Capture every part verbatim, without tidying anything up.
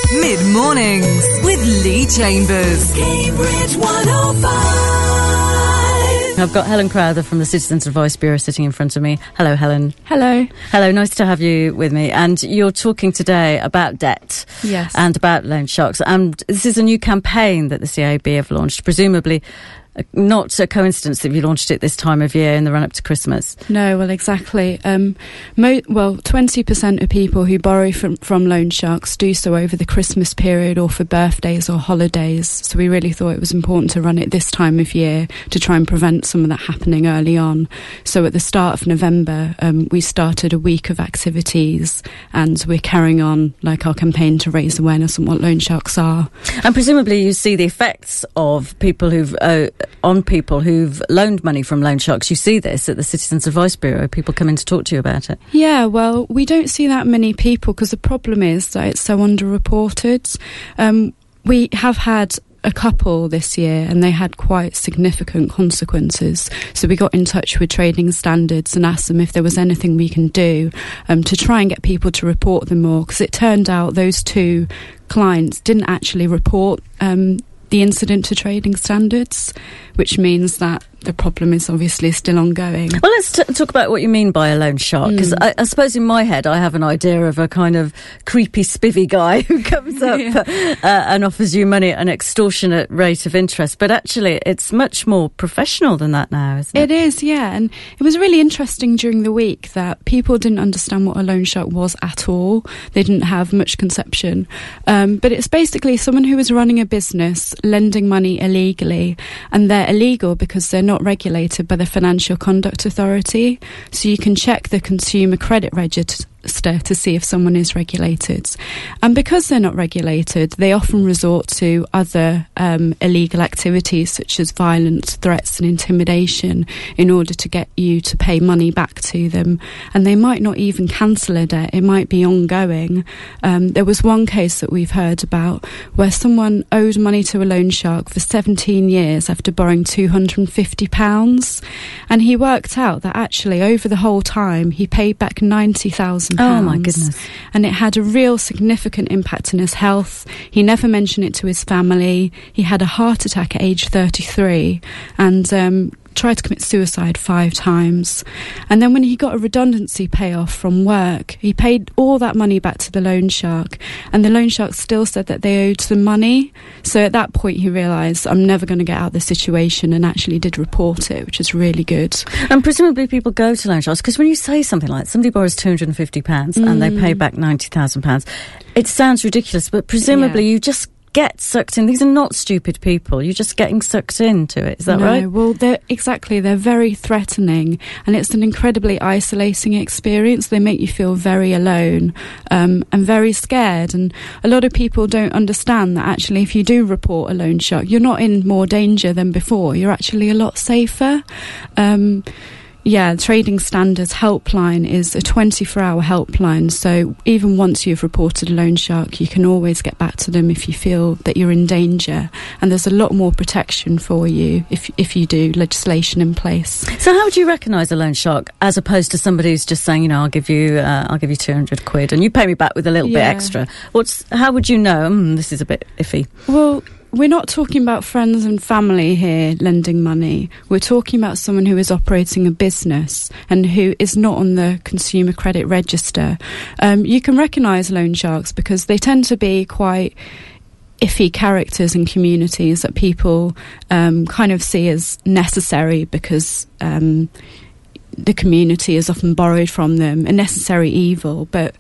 Mid-mornings with Lee Chambers. Cambridge one oh five. I've got Helen Crowther from the Citizens Advice Bureau sitting in front of me. Hello, Helen. Hello. Hello, nice to have you with me. And you're talking today about debt. Yes. And about loan sharks. And this is a new campaign that the C A B have launched, presumably not a coincidence that you launched it this time of year in the run-up to Christmas. No, well, exactly. Um, mo- well, twenty percent of people who borrow from, from loan sharks do so over the Christmas period or for birthdays or holidays. So we really thought it was important to run it this time of year to try and prevent some of that happening early on. So at the start of November, um, we started a week of activities, and we're carrying on like our campaign to raise awareness on what loan sharks are. And presumably you see the effects of people who've... Uh, on people who've loaned money from loan sharks. You see this at the Citizens Advice Bureau. People come in to talk to you about it. Yeah, well, we don't see that many people because the problem is that it's so underreported. Um, we have had a couple this year and they had quite significant consequences. So we got in touch with Trading Standards and asked them if there was anything we can do um, to try and get people to report them more, because it turned out those two clients didn't actually report um the incident to Trading Standards, which means that the problem is obviously still ongoing. Well, let's t- talk about what you mean by a loan shark, because mm. I, I suppose in my head I have an idea of a kind of creepy, spivvy guy who comes up yeah. uh, and offers you money at an extortionate rate of interest. But actually, it's much more professional than that now, isn't it? It is, yeah. And it was really interesting during the week that people didn't understand what a loan shark was at all. They didn't have much conception. Um, but it's basically someone who is running a business, lending money illegally, and they're illegal because they're not regulated by the Financial Conduct Authority. So you can check the Consumer Credit Register to see if someone is regulated. And because they're not regulated, they often resort to other um, illegal activities such as violence, threats and intimidation in order to get you to pay money back to them. And they might not even cancel a debt. It might be ongoing. Um, there was one case that we've heard about where someone owed money to a loan shark for seventeen years after borrowing two hundred fifty pounds. And he worked out that actually over the whole time he paid back ninety thousand pounds. Oh my goodness. And it had a real significant impact on his health. He never mentioned it to his family. He had a heart attack at age thirty-three and um, tried to commit suicide five times. And then when he got a redundancy payoff from work, he paid all that money back to the loan shark, and the loan shark still said that they owed some money. So at that point he realised, I'm never going to get out of this situation, and actually did report it, which is really good. And presumably people go to loan sharks because when you say something like somebody borrows two hundred fifty pounds mm. and they pay back ninety thousand pounds, it sounds ridiculous, but presumably yeah. you just get sucked in. These are not stupid people. You're just getting sucked into it. Is that no, right? Well, they're, exactly. They're very threatening, and it's an incredibly isolating experience. They make you feel very alone um, and very scared. And a lot of people don't understand that actually if you do report a loan shark, you're not in more danger than before. You're actually a lot safer. Um Yeah, Trading Standards helpline is a twenty-four hour helpline, so even once you've reported a loan shark, you can always get back to them if you feel that you're in danger, and there's a lot more protection for you if if you do legislation in place. So how would you recognise a loan shark as opposed to somebody who's just saying, you know, I'll give you uh, I'll give you two hundred quid and you pay me back with a little yeah. bit extra? What's how would you know, mm, this is a bit iffy? Well, we're not talking about friends and family here lending money. We're talking about someone who is operating a business and who is not on the Consumer Credit Register. Um, you can recognise loan sharks because they tend to be quite iffy characters in communities that people um, kind of see as necessary because um, the community is often borrowed from them, a necessary evil. But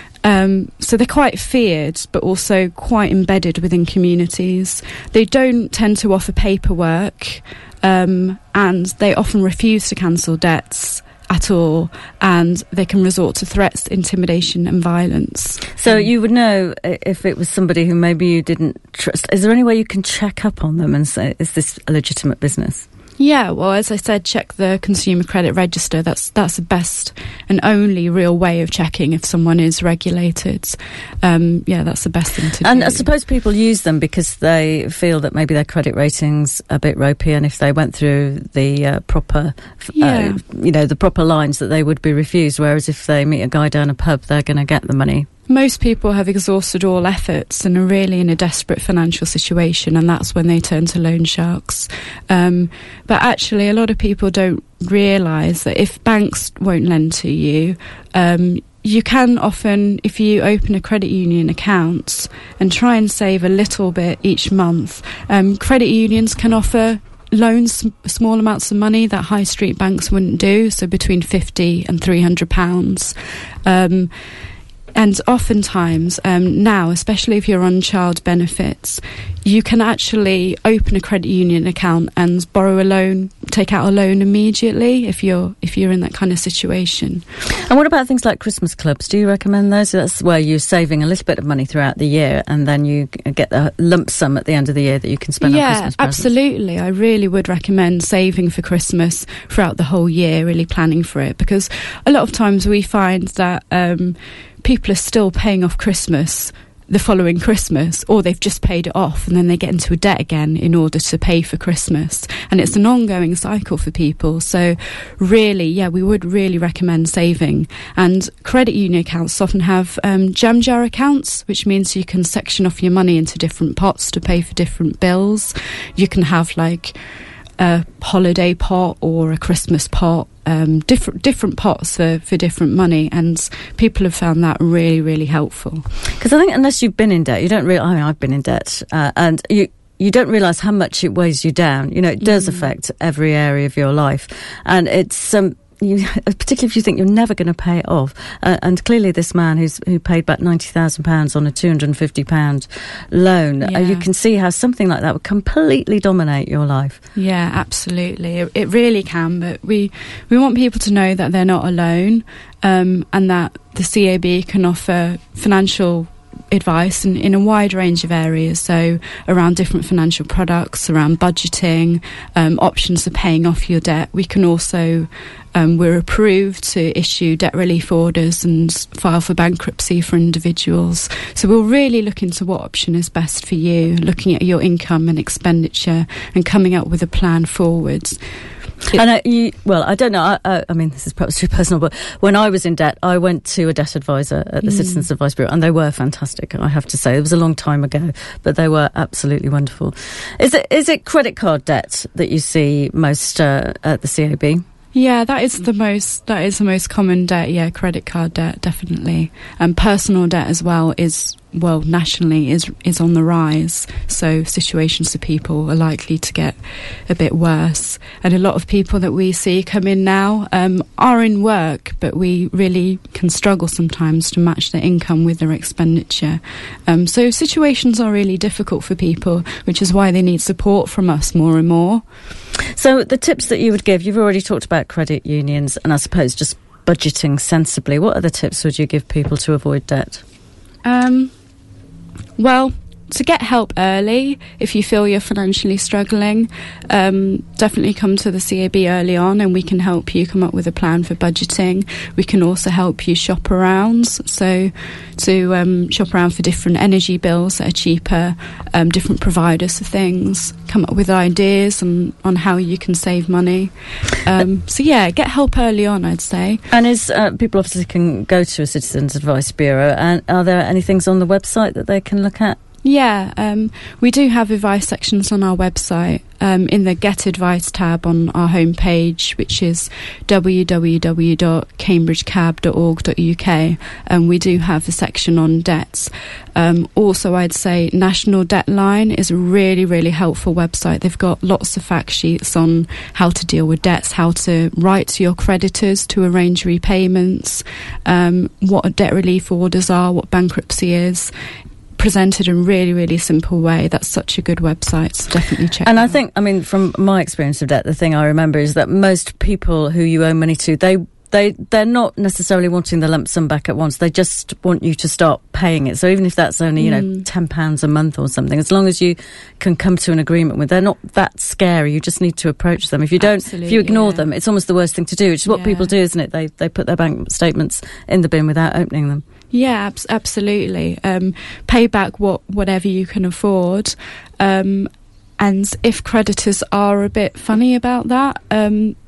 Um, so they're quite feared, but also quite embedded within communities. They don't tend to offer paperwork, um, and they often refuse to cancel debts at all, and they can resort to threats, intimidation and violence. So um, you would know if it was somebody who maybe you didn't trust. Is there any way you can check up on them and say, is this a legitimate business? Yeah, well, as I said, check the Consumer Credit Register. That's that's the best and only real way of checking if someone is regulated. Um, yeah, that's the best thing to do. And I suppose people use them because they feel that maybe their credit rating's a bit ropey, and if they went through the uh, proper, yeah. uh, you know, the proper lines, that they would be refused. Whereas if they meet a guy down a pub, they're going to get the money. Most people have exhausted all efforts and are really in a desperate financial situation, and that's when they turn to loan sharks. Um, but actually, a lot of people don't realise that if banks won't lend to you, um, you can often, if you open a credit union account and try and save a little bit each month, um, credit unions can offer loans, small amounts of money that high street banks wouldn't do, so between fifty and three hundred pounds. Um, And oftentimes um, now, especially if you're on child benefits, you can actually open a credit union account and borrow a loan, take out a loan immediately if you're if you're in that kind of situation. And what about things like Christmas clubs? Do you recommend those? That's where you're saving a little bit of money throughout the year, and then you get the lump sum at the end of the year that you can spend yeah, on Christmas presents. Absolutely. I really would recommend saving for Christmas throughout the whole year, really planning for it, because a lot of times we find that Um, people are still paying off Christmas the following Christmas, or they've just paid it off and then they get into a debt again in order to pay for Christmas. And it's an ongoing cycle for people. So really, yeah, we would really recommend saving. And credit union accounts often have um, jam jar accounts, which means you can section off your money into different pots to pay for different bills. You can have like a holiday pot or a Christmas pot, um, different different pots for, for different money, and people have found that really, really helpful. Because I think unless you've been in debt, you don't really, I mean, I've been in debt, uh, and you you don't realise how much it weighs you down. You know, it does mm. affect every area of your life, and it's um, you, particularly if you think you're never going to pay it off. Uh, and clearly this man who's who paid back ninety thousand pounds on a two hundred fifty pound loan, yeah. uh, you can see how something like that would completely dominate your life. Yeah, absolutely. It, it really can, but we, we want people to know that they're not alone, um, and that the C A B can offer financial advice in, in a wide range of areas, so around different financial products, around budgeting, um, options for paying off your debt. We can also, um, we're approved to issue debt relief orders and file for bankruptcy for individuals. So we'll really look into what option is best for you, looking at your income and expenditure and coming up with a plan forwards. And I, you, well, I don't know. I, I, I mean, this is perhaps too personal, but when I was in debt, I went to a debt advisor at the mm. Citizens Advice Bureau, and they were fantastic. I have to say, it was a long time ago, but they were absolutely wonderful. Is it is it credit card debt that you see most uh, at the C A B? Yeah, that is the most that is the most common debt. Yeah, credit card debt, definitely, and personal debt as well is. Well, nationally is is on the rise, so situations for people are likely to get a bit worse. And a lot of people that we see come in now um, are in work, but we really can struggle sometimes to match their income with their expenditure. Um, so situations are really difficult for people, which is why they need support from us more and more. So the tips that you would give, you've already talked about credit unions and I suppose just budgeting sensibly. What other tips would you give people to avoid debt? Um, well, to get help early, if you feel you're financially struggling, um, definitely come to the C A B early on and we can help you come up with a plan for budgeting. We can also help you shop around, so to um, shop around for different energy bills that are cheaper, um, different providers of things, come up with ideas on, on how you can save money. Um, so yeah, get help early on, I'd say. And is uh, people obviously can go to a Citizens Advice Bureau, and are there any things on the website that they can look at? Yeah, um, we do have advice sections on our website, um, in the Get Advice tab on our homepage, which is w w w dot cambridge cab dot org dot u k, and we do have a section on debts. Um, also, I'd say National Debt Line is a really, really helpful website. They've got lots of fact sheets on how to deal with debts, how to write to your creditors to arrange repayments, um, what debt relief orders are, what bankruptcy is. Presented in a really, really simple way. That's such a good website, so definitely check and it I out. think, I mean, from my experience of debt, the thing I remember is that most people who you owe money to, they they they're not necessarily wanting the lump sum back at once. They just want you to start paying it. So even if that's only, you know, mm. ten pounds a month or something, as long as you can come to an agreement with, they're not that scary. You just need to approach them. If you don't, Absolutely, if you ignore yeah. them, it's almost the worst thing to do, which is what yeah. people do, isn't it? They they put their bank statements in the bin without opening them. Yeah, ab- absolutely. Um, pay back what whatever you can afford. Um, and if creditors are a bit funny about that, um,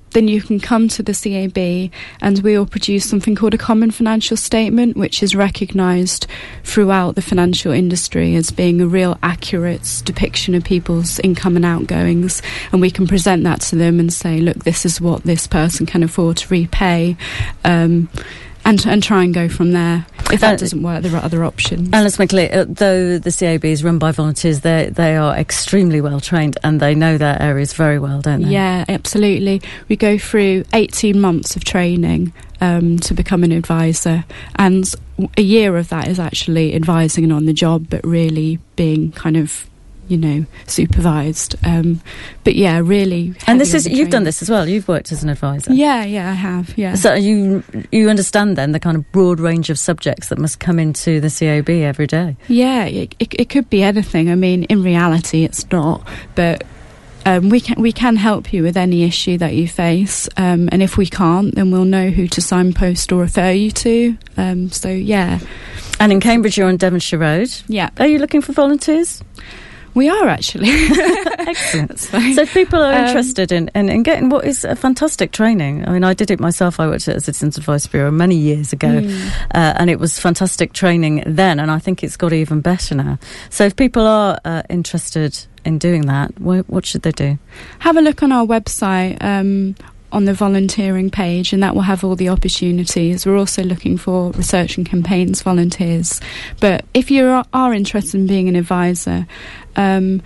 then you can come to the C A B and we will produce something called a common financial statement, which is recognised throughout the financial industry as being a real accurate depiction of people's income and outgoings. And we can present that to them and say, look, this is what this person can afford to repay. Um, And, and try and go from there. If that doesn't work, there are other options. And let's make clear, uh, though the C A B is run by volunteers, they they are extremely well trained and they know their areas very well, don't they? Yeah, absolutely. We go through eighteen months of training um, to become an advisor, and a year of that is actually advising and on the job, but really being kind of, you know, supervised. Um, but yeah, really. And this is, you've done this as well. You've worked as an advisor. Yeah, yeah, I have. Yeah. So you you understand then the kind of broad range of subjects that must come into the C A B every day. Yeah, it, it, it could be anything. I mean, in reality, it's not. But um, we can we can help you with any issue that you face. Um, and if we can't, then we'll know who to signpost or refer you to. Um, so yeah. And in Cambridge, you're on Devonshire Road. Yeah. Are you looking for volunteers? We are, actually. Excellent. So if people are um, interested in, in, in getting what is a fantastic training. I mean, I did it myself. I worked at a Citizens Advice Bureau many years ago, mm. uh, and it was fantastic training then, and I think it's got even better now. So if people are uh, interested in doing that, wh- what should they do? Have a look on our website, um, on the volunteering page, and that will have all the opportunities. We're also looking for research and campaigns volunteers. But if you are, are interested in being an advisor, um,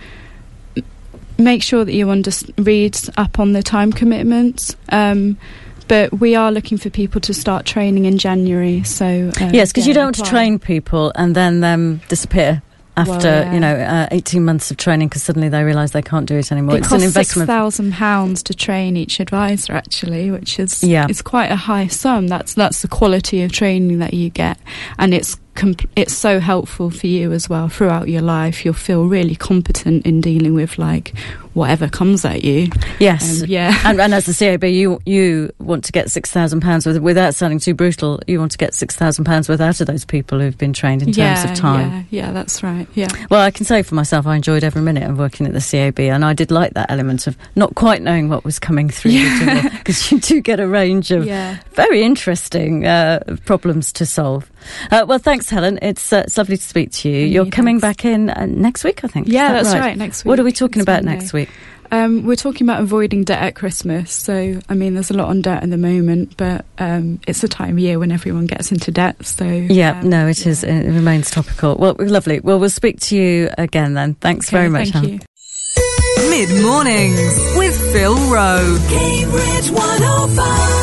make sure that you under- read up on the time commitments. Um, but we are looking for people to start training in January. So uh, yes, because yeah, you don't want apply. to train people and then them disappear after, well, yeah. you know, uh, eighteen months of training because suddenly they realise they can't do it anymore. It it's costs an investment. six thousand pounds to train each advisor, actually, which is yeah. it's quite a high sum. That's that's the quality of training that you get, and it's comp- it's so helpful for you as well throughout your life. You'll feel really competent in dealing with like whatever comes at you. Yes, um, yeah. and, and as the C A B, you you want to get six thousand pounds with, without sounding too brutal. You want to get six thousand pounds worth out of those people who've been trained in yeah, terms of time. Yeah, yeah, that's right. Yeah. Well, I can say for myself, I enjoyed every minute of working at the C A B, and I did like that element of not quite knowing what was coming through yeah. the door, because you do get a range of yeah. very interesting uh, problems to solve. Uh, well, thanks, Helen. It's, uh, it's lovely to speak to you. Yeah, You're coming thanks. back in uh, next week, I think. Yeah, that that's right? right. Next week. What are we talking It's about Monday. next week? Um, we're talking about avoiding debt at Christmas. So, I mean, there's a lot on debt at the moment, but um, it's the time of year when everyone gets into debt. So, yeah, um, no, it yeah. is. It remains topical. Well, lovely. Well, we'll speak to you again then. Thanks Okay, very much, thank Helen. you. Mid-mornings with Phil Rowe. Cambridge one oh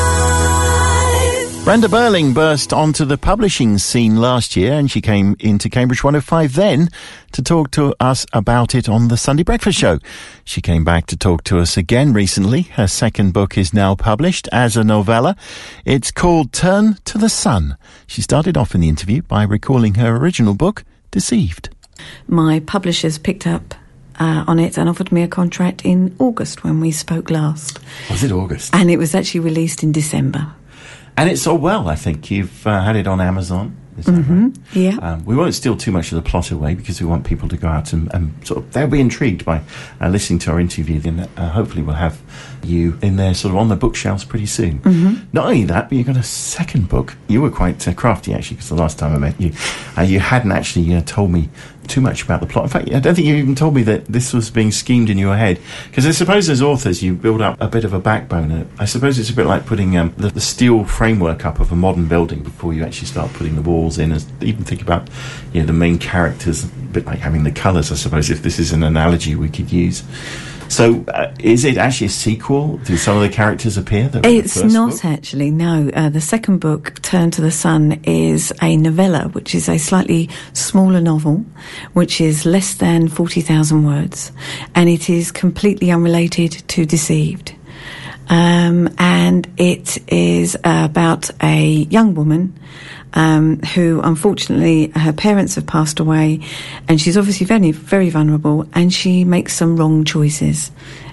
five. Brenda Burling burst onto the publishing scene last year, and she came into Cambridge one oh five then to talk to us about it on the Sunday Breakfast Show. She came back to talk to us again recently. Her second book is now published as a novella. It's called Turn to the Sun. She started off in the interview by recalling her original book, Deceived. My publishers picked up uh, on it and offered me a contract in August when we spoke last. Was it August? And it was actually released in December. And it's sold well, I think. You've uh, had it on Amazon. Is that Mm-hmm. right? Yeah. Um, we won't steal too much of the plot away because we want people to go out and, and sort of, they'll be intrigued by uh, listening to our interview. Then uh, hopefully we'll have you in there sort of on the bookshelves pretty soon. Mm-hmm. Not only that, but you've got a second book. You were quite uh, crafty actually, because the last time I met you, uh, you hadn't actually uh, told me too much about the plot. In fact, I don't think you even told me that this was being schemed in your head. Because I suppose as authors, you build up a bit of a backbone. I suppose it's a bit like putting um, the, the steel framework up of a modern building before you actually start putting the walls in. As, even think about, you know, the main characters, a bit like having the colours, I suppose, if this is an analogy we could use. So, uh, is it actually a sequel? Do some of the characters appear? That were in the It's first not book? actually, no. Uh, the second book, Turn to the Sun, is a novella, which is a slightly smaller novel, which is less than forty thousand words, and it is completely unrelated to Deceived. Um, and it is about a young woman um, who, unfortunately, her parents have passed away, and she's obviously very, very vulnerable, and she makes some wrong choices.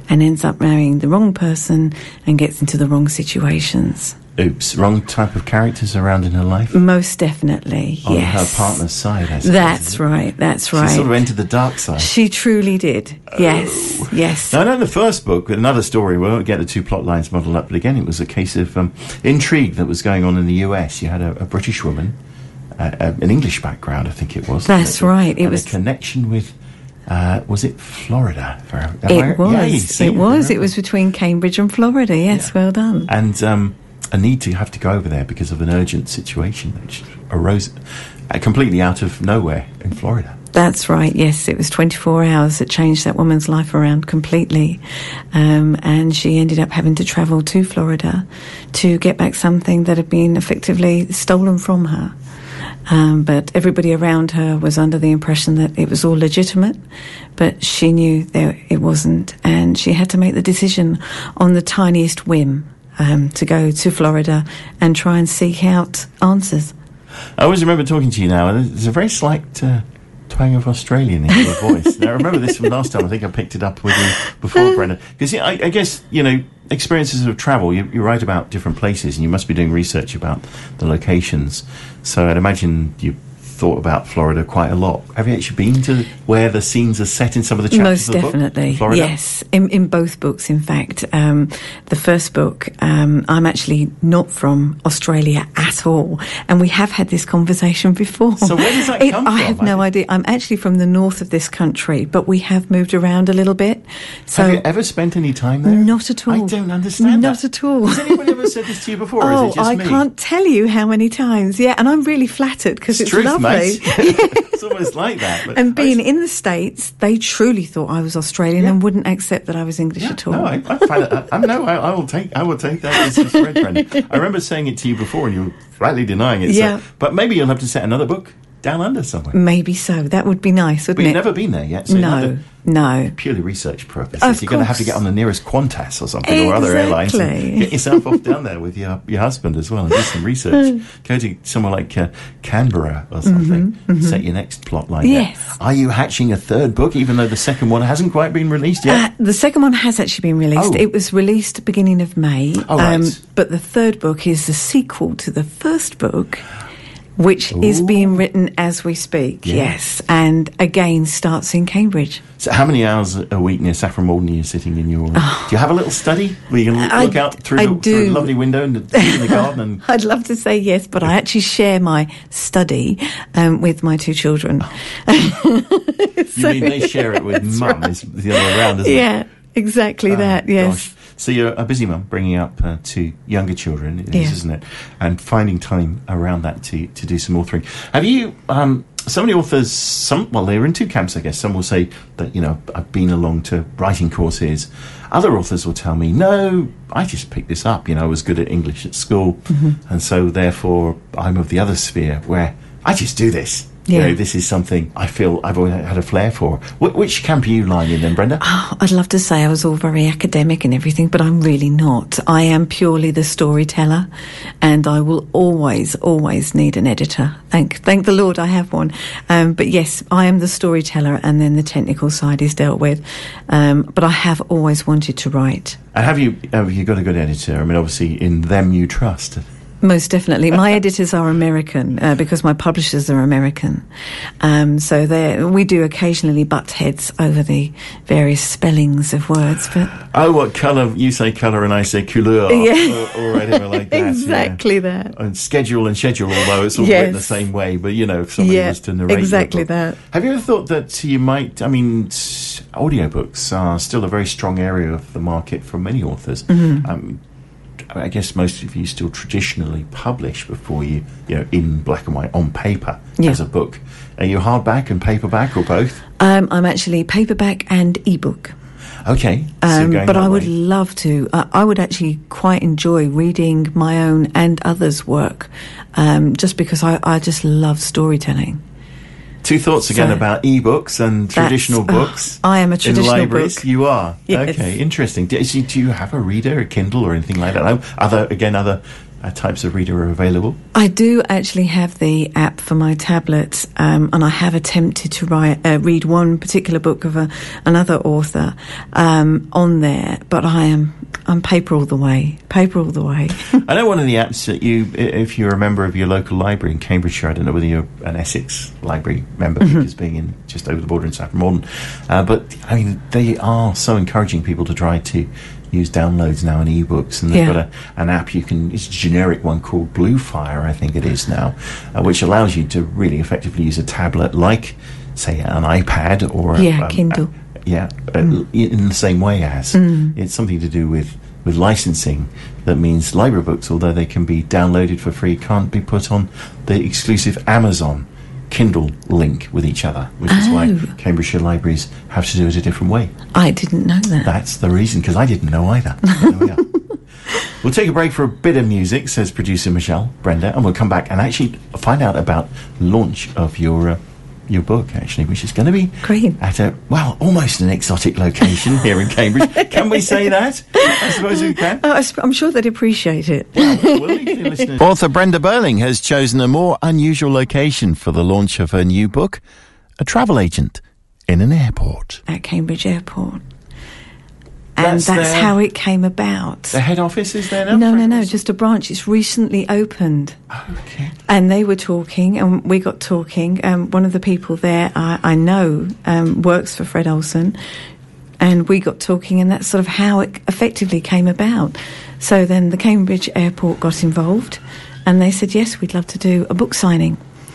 and ends up marrying the wrong person and gets into the wrong situations. Oops, wrong type of characters around in her life? Most definitely, On yes. her partner's side, I suppose. That's right, that's right. She sort of entered the dark side. She truly did, yes, oh. yes. Now, I know in the first book, another story, we won't get the two plot lines modelled up, but again, it was a case of um, intrigue that was going on in the U S. You had a, a British woman, uh, uh, an English background, I think it was. That's right. It and was a connection with, uh, was it Florida? For, it was, it was, it was between Cambridge and Florida, yes, yeah. Well done. And um, a need to have to go over there because of an urgent situation which arose uh, completely out of nowhere in Florida. That's right, yes. It was twenty-four hours that changed that woman's life around completely. Um, and she ended up having to travel to Florida to get back something that had been effectively stolen from her. Um, but everybody around her was under the impression that it was all legitimate, but she knew there it wasn't, and she had to make the decision on the tiniest whim. Um, to go to Florida and try and seek out answers. I always remember talking to you now, and there's a very slight uh, twang of Australian in your voice. Now, I remember this from last time. I think I picked it up with you before, Brenda. Because I, I guess, you know, experiences of travel, you, you write about different places, and you must be doing research about the locations. So I'd imagine you thought about Florida quite a lot. Have you actually been to where the scenes are set in some of the chapters Most of the definitely, book? Florida? Yes. In, in both books, in fact. Um, the first book, um, I'm actually not from Australia at all. And we have had this conversation before. So where does that it, come I from? have no idea. I'm actually from the north of this country, but we have moved around a little bit. So have you ever spent any time there? Not at all. I don't understand Not that. at all. Has anyone ever said this to you before, or oh, is it just I me? can't tell you how many times. Yeah, and I'm really flattered because it's, it's truth, lovely. Mate. It's almost like that. But and being I, in the States, they truly thought I was Australian yeah. and wouldn't accept that I was English yeah, at all. No, I, I find it. I, I, no, I, I will take. I will take that as a thread, Brenda. I remember saying it to you before, and you were flatly denying it. Yeah. So, but maybe you'll have to set another book down under somewhere. Maybe so. That would be nice, wouldn't but it? You've never been there yet. So no, no. Purely research purposes. Of You're going to have to course. get on the nearest Qantas or something, Exactly. or other airlines, and get yourself off down there with your your husband as well, and do some research. Go to somewhere like uh, Canberra or something. Mm-hmm, mm-hmm. Set your next plot line. Yes. There. Are you hatching a third book, even though the second one hasn't quite been released yet? Uh, the second one has actually been released. Oh. It was released beginning of May. Oh, right. But the third book is the sequel to the first book, which Ooh. is being written as we speak, Yeah. yes. And again starts in Cambridge. So how many hours a week near Saffron Walden are you sitting in your... Oh. Do you have a little study where you can look, I- look out through, I the, through a do. lovely window and in the garden? And I'd love to say yes, but I actually share my study um, with my two children. you mean they share it with mum? right. It's the other way around, isn't it? Yeah, exactly Oh, that, yes. gosh. So you're a busy mum, bringing up uh, two younger children, it is, Yeah. isn't it? And finding time around that to, to do some authoring. Have you... Um, so many authors, some well, they're in two camps, I guess. Some will say that, you know, I've been along to writing courses. Other authors will tell me, no, I just picked this up. You know, I was good at English at school, Mm-hmm. and so therefore I'm of the other sphere where I just do this. You Yeah. know, this is something I feel I've always had a flair for. Wh- which camp are you lying in then, Brenda? Oh, I'd love to say I was all very academic and everything, but I'm really not. I am purely the storyteller, and I will always, always need an editor. Thank, thank the Lord I have one. Um, but yes, I am the storyteller, and then the technical side is dealt with. Um, but I have always wanted to write. And have you have you got a good editor? I mean, obviously, in them you trust. Most definitely. My editors are American uh, because my publishers are American. Um, so they we do occasionally butt heads over the various spellings of words. But Oh, what colour? You say colour and I say couleur. Yeah. Or, or whatever like that. exactly yeah. that. And schedule and schedule, although it's all Yes. written the same way. But, you know, if somebody Yeah, was to narrate your exactly book. that. Have you ever thought that you might... I mean, s- audiobooks are still a very strong area of the market for many authors. Mm-hmm. Um, I guess most of you still traditionally publish before you, you know, in black and white on paper Yeah. as a book. Are you hardback and paperback or both? Um, I'm actually paperback and ebook. Okay. so Um, going but that I would way. love to. Uh, I would actually quite enjoy reading my own and others' work, um, just because I, I just love storytelling. Two thoughts again So, about ebooks and traditional That's- oh, books. I am a traditional in libraries. book. You are. Yes. Okay, interesting. Do, do you have a reader, a Kindle, or anything like that? No? Other again, other uh, types of reader are available? I do actually have the app for my tablet, um, and I have attempted to write, uh, read one particular book of a, another author um, on there, but I am I'm paper all the way, paper all the way. I know one of the apps that you, if you're a member of your local library in Cambridgeshire, I don't know whether you're an Essex library member, mm-hmm. because being in just over the border in Saffron Walden, uh, but I mean they are so encouraging people to try to use downloads now in ebooks, and they've yeah. got a, an app you can, it's a generic one called Bluefire, I think it is now, uh, which allows you to really effectively use a tablet like, say, an iPad or a, yeah, um, Kindle. A, yeah, mm. uh, in the same way as. Mm. It's something to do with, with licensing. That means library books, although they can be downloaded for free, can't be put on the exclusive Amazon Kindle link with each other, which is oh. why Cambridgeshire libraries have to do it a different way. I didn't know that. That's the reason, because I didn't know either. There we are. We'll take a break for a bit of music, says producer Michelle, Brenda, and we'll come back and actually find out about the launch of your uh, your book, actually, which is going to be Great. at a, well, almost an exotic location here in Cambridge. Can we say that? I suppose we can. Oh, I'm sure they'd appreciate it. Well, we'll leave the listeners. Author Brenda Burling has chosen a more unusual location for the launch of her new book, a travel agent in an airport. At Cambridge Airport. And that's, that's their, how it came about. The head office is there now? No, no, no, just a branch. It's recently opened. Oh, okay. And they were talking, and we got talking. Um, one of the people there I, I know um, works for Fred Olsen, and we got talking, and that's sort of how it effectively came about. So then the Cambridge Airport got involved, and they said, yes, we'd love to do a book signing.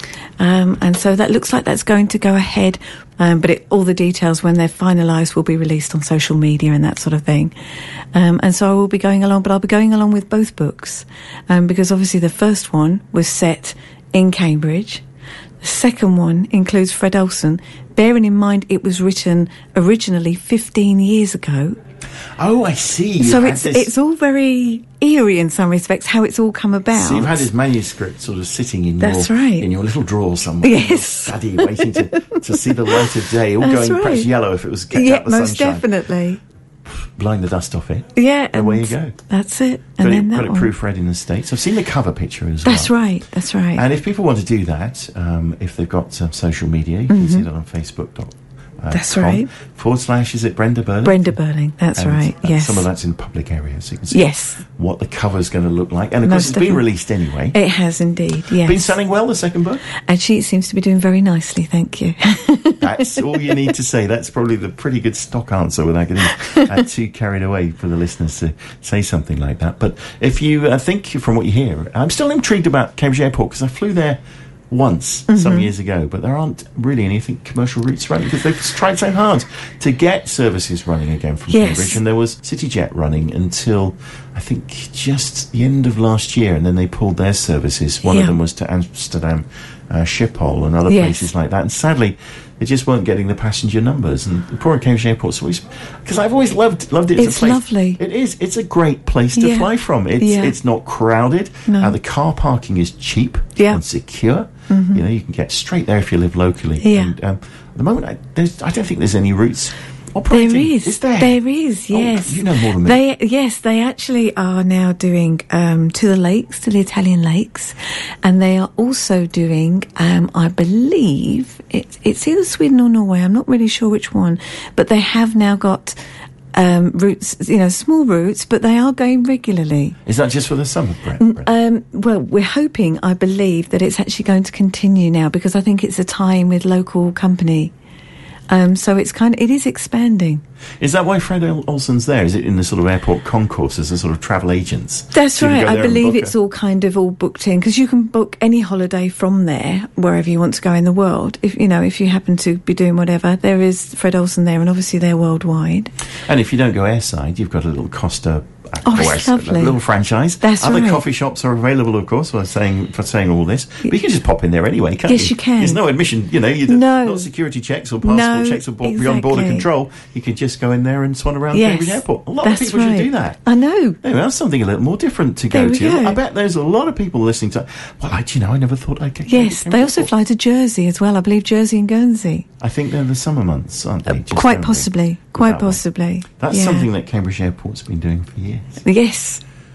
Um, and so that looks like that's going to go ahead, um, but it, all the details, when they're finalised, will be released on social media and that sort of thing. Um, and so I will be going along, but I'll be going along with both books, um, because obviously the first one was set in Cambridge. The second one includes Fred Olsen, bearing in mind it was written originally fifteen years ago. Oh, I see. So You've it's it's all very eerie in some respects, how it's all come about. So you've had his manuscript sort of sitting in That's your right. in your little drawer somewhere, yes, study, waiting to, to see the light of day, all That's going right. perhaps yellow if it was kept yeah, out the most sunshine. definitely. Blowing the dust off it. Yeah, and away you go. That's it. Got And it, then that got it one. proofread in the States. I've seen the cover picture as That's well. right. That's right. And if people want to do that, um, if they've got uh, social media, you can Mm-hmm. see that on Facebook. Dot, uh, That's com, right. Forward slash, is it Brenda Burling? Brenda Burling. That's And, right. uh, Yes. Some of that's in public areas, so you can see Yes. what the cover's going to look like. And of course, Most it's been definitely. released anyway. It has indeed. Yes. Been selling well, the second book? Actually, it seems to be doing very nicely. Thank you. That's all you need to say. That's probably the pretty good stock answer without getting uh, too carried away for the listeners to say something like that. But if you uh, think from what you hear, I'm still intrigued about Cambridge Airport because I flew there once Mm-hmm. some years ago, but there aren't really any commercial routes running because they've tried so hard to get services running again from Yes. Cambridge, and there was CityJet running until I think just the end of last year, and then they pulled their services. One Yeah. of them was to Amsterdam uh, Schiphol and other Yes. places like that, and sadly they just weren't getting the passenger numbers. And the poor Cambridge Airport's always, because I've always loved loved it as It's a place. lovely. It is. It's a great place to Yeah. fly from. It's Yeah. it's not crowded. No. Uh, the car parking is cheap Yeah. and secure. Mm-hmm. You know, you can get straight there if you live locally. Yeah. And um, at the moment, I, there's, I don't think there's any routes operating. There is. Is there? There is, yes. Oh, you know more than me. They, yes, they actually are now doing um, to the lakes, to the Italian lakes, and they are also doing, um, I believe, it's, it's either Sweden or Norway, I'm not really sure which one, but they have now got um, routes, you know, small routes, but they are going regularly. Is that just for the summer, Brett? Brett? Um, well, we're hoping, I believe, that it's actually going to continue now because I think it's a tie-in with local company. Um, so it's kind of, it is expanding. Is that why Fred Olsen's there? Is it in the sort of airport concourse as a sort of travel agents? That's So you can right. go I there and believe book it's a- all kind of all booked in because you can book any holiday from there, wherever you want to go in the world. If you know, if you happen to be doing whatever, there is Fred Olsen there, and obviously they're worldwide. And if you don't go airside, you've got a little Costa. Uh, Oh, it's Costa, lovely. A little franchise. That's Other right. coffee shops are available, of course, for saying for saying all this. But you can just pop in there anyway, can't you? Yes, you can. There's no admission. You know, you No. not security checks or passport No, checks or bo- beyond border exactly. control. You could just go in there and swan around Yes, Cambridge Airport. A lot that's of people right. should do that. I know. There, that's something a little more different to There go we to. go. I bet there's a lot of people listening to. Well, I, do you know, I never thought I'd get. Yes, Cambridge they also Airport. fly to Jersey as well. I believe Jersey and Guernsey. I think they're the summer months, aren't they? Just Quite over possibly. that Quite way. possibly. That's Yeah. something that Cambridge Airport's been doing for years. Yes.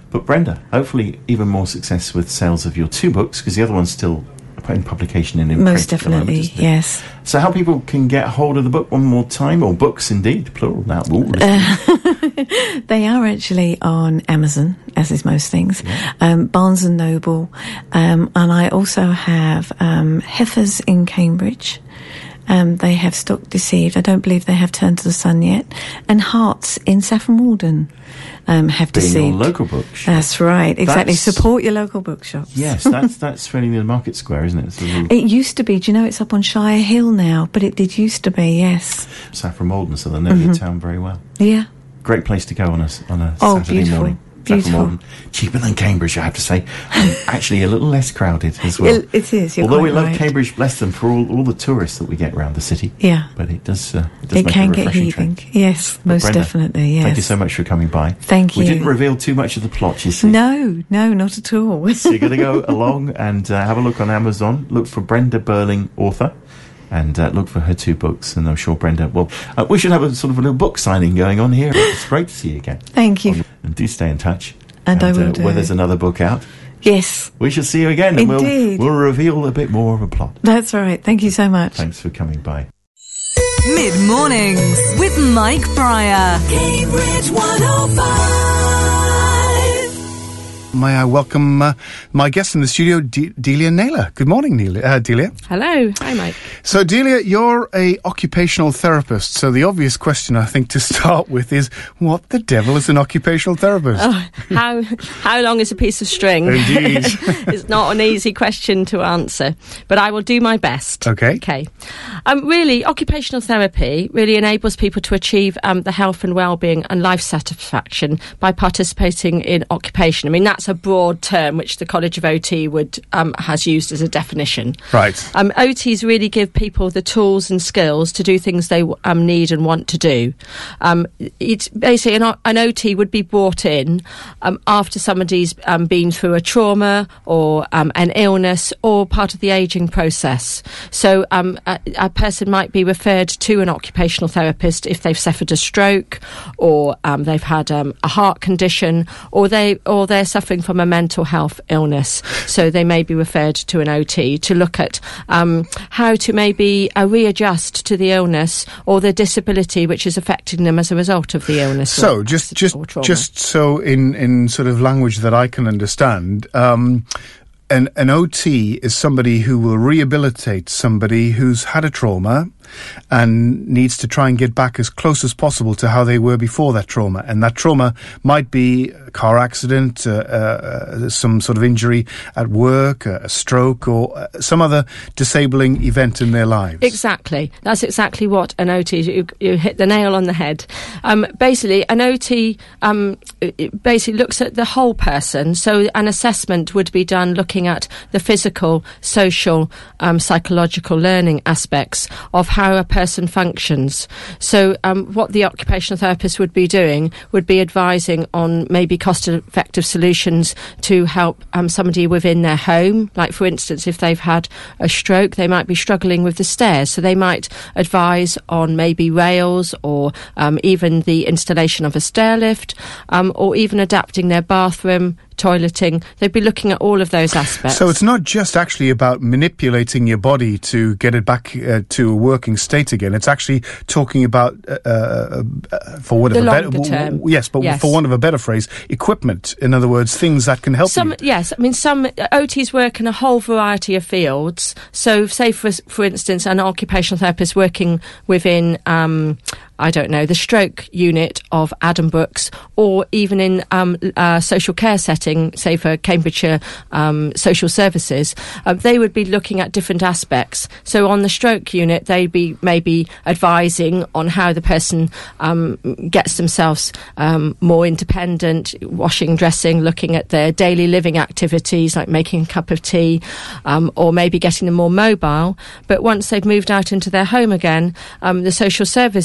But Brenda, hopefully even more success with sales of your two books, because the other one's still in publication and in Most print at the moment, definitely, isn't it? yes. So how people can get hold of the book one more time, or books indeed, plural now. Ooh, Uh, they are actually on Amazon, as is most things, yeah. um, Barnes and Noble, um, and I also have um, Heifers in Cambridge. Um, they have Stock Deceived. I don't believe they have Turned to the Sun yet. And Hearts in Saffron Walden um, have Being Deceived. your local bookshop. That's right, exactly. That's- Support your local bookshops. Yes, that's that's fairly near the Market Square, isn't it? It's a little It used to be, do you know, it's up on Shire Hill now, but it did used to be, yes. Saffron Walden, so they know Mm-hmm. your town very well. Yeah. Great place to go on a, on a Oh, Saturday beautiful. morning. Beautiful. Saffron Walden. Cheaper than Cambridge, I have to say. And actually a little less crowded as well. It, it is, you're Although we quite love right. Cambridge, bless them, for all, all the tourists that we get around the city. Yeah. But it does, uh, it does It make can a get refreshing heaving. trip. Yes, But most Brenda, definitely, yes. Thank you so much for coming by. Thank We you. didn't reveal too much of the plot, you see. No, no, not at all. So you're going to go along and uh, have a look on Amazon. Look for Brenda Burling, author, and uh, look for her two books. And I'm sure Brenda, well, uh, we should have a sort of a little book signing going on here. It's great to see you again. Thank you. And do stay in touch. And I will uh, do. When there's another book out, Yes, we shall see you again. And Indeed. we'll, we'll reveal a bit more of a plot. that's right. Thank you so much. Thanks for coming by. Mid mornings with Mike Pryor. Cambridge one oh five. May I welcome uh, my guest in the studio, De- Delia Naylor. Good morning, Neil- uh, Delia. Hello. Hi, Mike. So, Delia, you're a occupational therapist. So the obvious question, I think, to start with is, what the devil is an occupational therapist? Oh, how how long is a piece of string? Indeed. It's not an easy question to answer, but I will do my best. Okay. Okay. Um, really, occupational therapy really enables people to achieve um, the health and well-being and life satisfaction by participating in occupation. I mean, that's a broad term which the College of O T would um, has used as a definition. Right. Um, O Ts really give people the tools and skills to do things they um, need and want to do. Um, it's basically an, an O T would be brought in um, after somebody's um, been through a trauma or um, an illness or part of the ageing process. So um, a, a person might be referred to an occupational therapist if they've suffered a stroke or um, they've had um, a heart condition or they or they're suffering from a mental health illness. So they may be referred to an O T to look at um, how to maybe uh, readjust to the illness or the disability which is affecting them as a result of the illness. So, or just accident just or trauma. just so in, in sort of language that I can understand, um, an, an O T is somebody who will rehabilitate somebody who's had a trauma and needs to try and get back as close as possible to how they were before that trauma. And that trauma might be a car accident, uh, uh, some sort of injury at work, uh, a stroke, or uh, some other disabling event in their lives. Exactly. That's exactly what an O T is. You, you hit the nail on the head. Um, basically, an O T um, it basically looks at the whole person. So an assessment would be done looking at the physical, social, um, psychological learning aspects of how a person functions. So um, what the occupational therapist would be doing would be advising on maybe cost-effective solutions to help um, somebody within their home. Like, for instance, if they've had a stroke, they might be struggling with the stairs. So they might advise on maybe rails or um, even the installation of a stair lift um, or even adapting their bathroom, toileting. They'd be looking at all of those aspects. So it's not just actually about manipulating your body to get it back uh, to a working state again. It's actually talking about, uh, uh, for want of The a better, longer term. yes, but Yes. for want of a better phrase, equipment. In other words, things that can help Some, you. yes, I mean, some O Ts work in a whole variety of fields. So, say, for, for instance, an occupational therapist working within, um, I don't know, the stroke unit of Adam Brooks, or even in um, a social care setting, say for Cambridgeshire um, Social Services, uh, they would be looking at different aspects. So on the stroke unit, they'd be maybe advising on how the person um, gets themselves um, more independent, washing, dressing, looking at their daily living activities like making a cup of tea, um, or maybe getting them more mobile. But once they've moved out into their home again, um, the social service O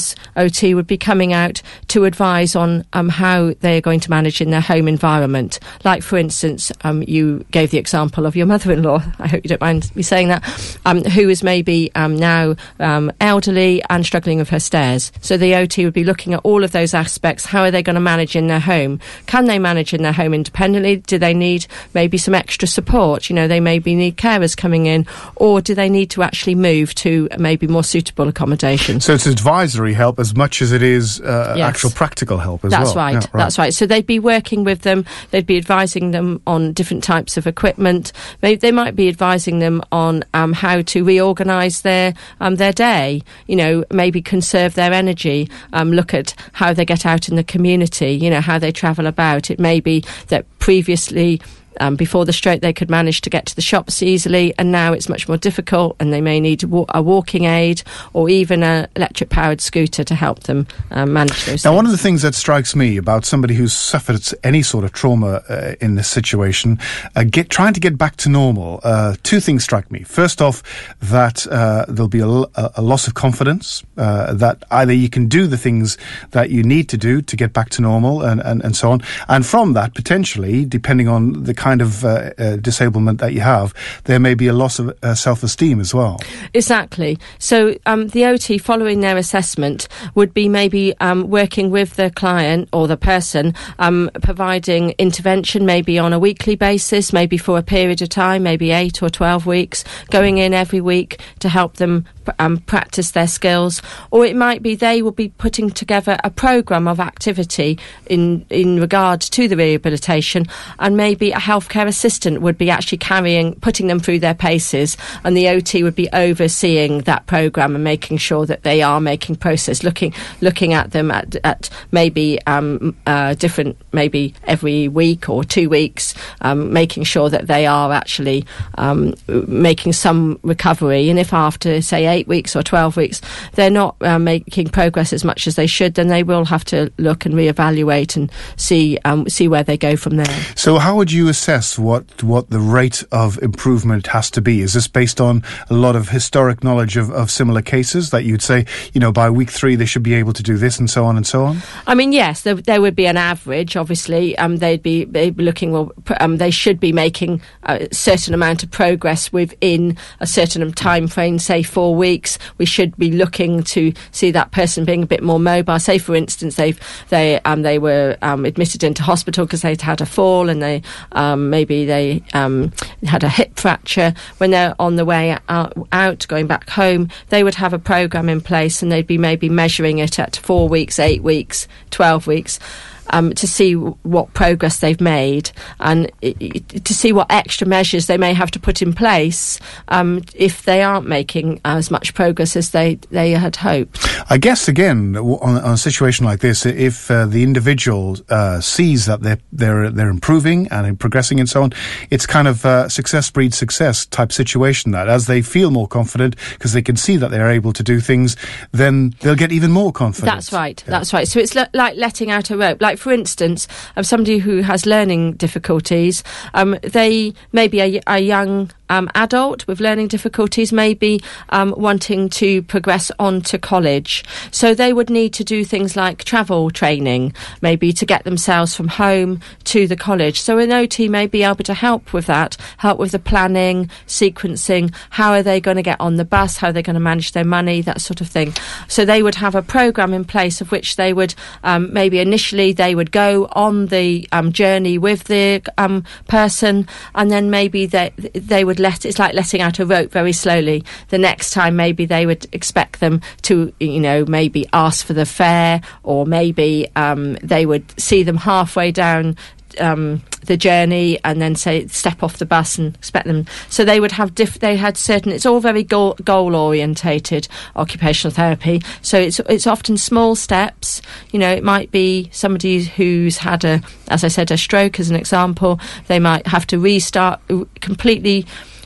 O T would be coming out to advise on um, how they are going to manage in their home environment. Like, for instance, um, you gave the example of your mother-in-law, I hope you don't mind me saying that, um, who is maybe um, now um, elderly and struggling with her stairs. So the O T would be looking at all of those aspects. How are they going to manage in their home? Can they manage in their home independently? Do they need maybe some extra support? You know, they maybe need carers coming in, or do they need to actually move to maybe more suitable accommodation? So it's advisory help as much as it is uh, Yes. actual practical help as That's well. right, Yeah, right. that's right. So they'd be working with them, they'd be advising them on different types of equipment. Maybe they might be advising them on um, how to reorganise their um, their day, you know, maybe conserve their energy, um, look at how they get out in the community, you know, how they travel about. It may be that previously, Um, before the stroke, they could manage to get to the shops easily, and now it's much more difficult, and they may need a, wa- a walking aid or even an electric-powered scooter to help them um, manage those Now, things. one of the things that strikes me about somebody who's suffered any sort of trauma uh, in this situation, uh, get, trying to get back to normal, uh, two things strike me. First off, that uh, there'll be a, l- a loss of confidence, uh, that either you can do the things that you need to do to get back to normal and, and, and so on, and from that, potentially, depending on the kind of uh, uh, disablement that you have, there may be a loss of uh, self-esteem as well. Exactly. So um, the O T, following their assessment, would be maybe um, working with the client or the person, um, providing intervention maybe on a weekly basis, maybe for a period of time, maybe eight or twelve weeks, going in every week to help them um, practice their skills. Or it might be they will be putting together a programme of activity in, in regard to the rehabilitation, and maybe a healthcare assistant would be actually carrying, putting them through their paces, and the O T would be overseeing that programme and making sure that they are making progress, looking looking at them at, at maybe um, uh, different, maybe every week or two weeks, um, making sure that they are actually um, making some recovery. And if after, say, eight weeks or twelve weeks, they're not uh, making progress as much as they should, then they will have to look and reevaluate and see um, see where they go from there. So how would you assess what what the rate of improvement has to be? Is this based on a lot of historic knowledge of, of similar cases that you'd say, you know, by week three they should be able to do this and so on and so on? I mean, yes, there, there would be an average, obviously. Um, they'd be, they'd be looking, well, pr- um, they should be making a certain amount of progress within a certain time frame, say four weeks. We should be looking to see that person being a bit more mobile. Say, for instance, they've, they um, they were um, admitted into hospital because they'd had a fall, and they um, maybe they um, had a hip fracture. When they're on the way out, out, going back home, they would have a programme in place, and they'd be maybe measuring it at four weeks, eight weeks, twelve weeks. Um, to see w- what progress they've made, and I- I- to see what extra measures they may have to put in place um, if they aren't making as much progress as they, they had hoped. I guess, again, w- on, on a situation like this, if uh, the individual uh, sees that they're, they're, they're improving and progressing and so on, it's kind of uh, success breeds success type situation, that as they feel more confident because they can see that they're able to do things, then they'll get even more confident. That's right, Yeah. that's right. So it's le- like letting out a rope. Like, for instance, um, somebody who has learning difficulties, um, they may be a, a young um, adult with learning difficulties, may be um, wanting to progress on to college. So they would need to do things like travel training, maybe to get themselves from home to the college. So an O T may be able to help with that, help with the planning, sequencing, how are they going to get on the bus, how are they going to manage their money, that sort of thing. So they would have a programme in place of which they would um, maybe initially they would go on the um, journey with the um, person, and then maybe they they would let, it's like letting out a rope very slowly. The next time maybe they would expect them to, you know, maybe ask for the fare, or maybe um, they would see them halfway down um, the journey and then say step off the bus and expect them. So they would have diff- they had certain, it's all very goal, goal orientated occupational therapy. So it's it's often small steps. You know, it might be somebody who's had a, as I said, a stroke as an example. They might have to restart completely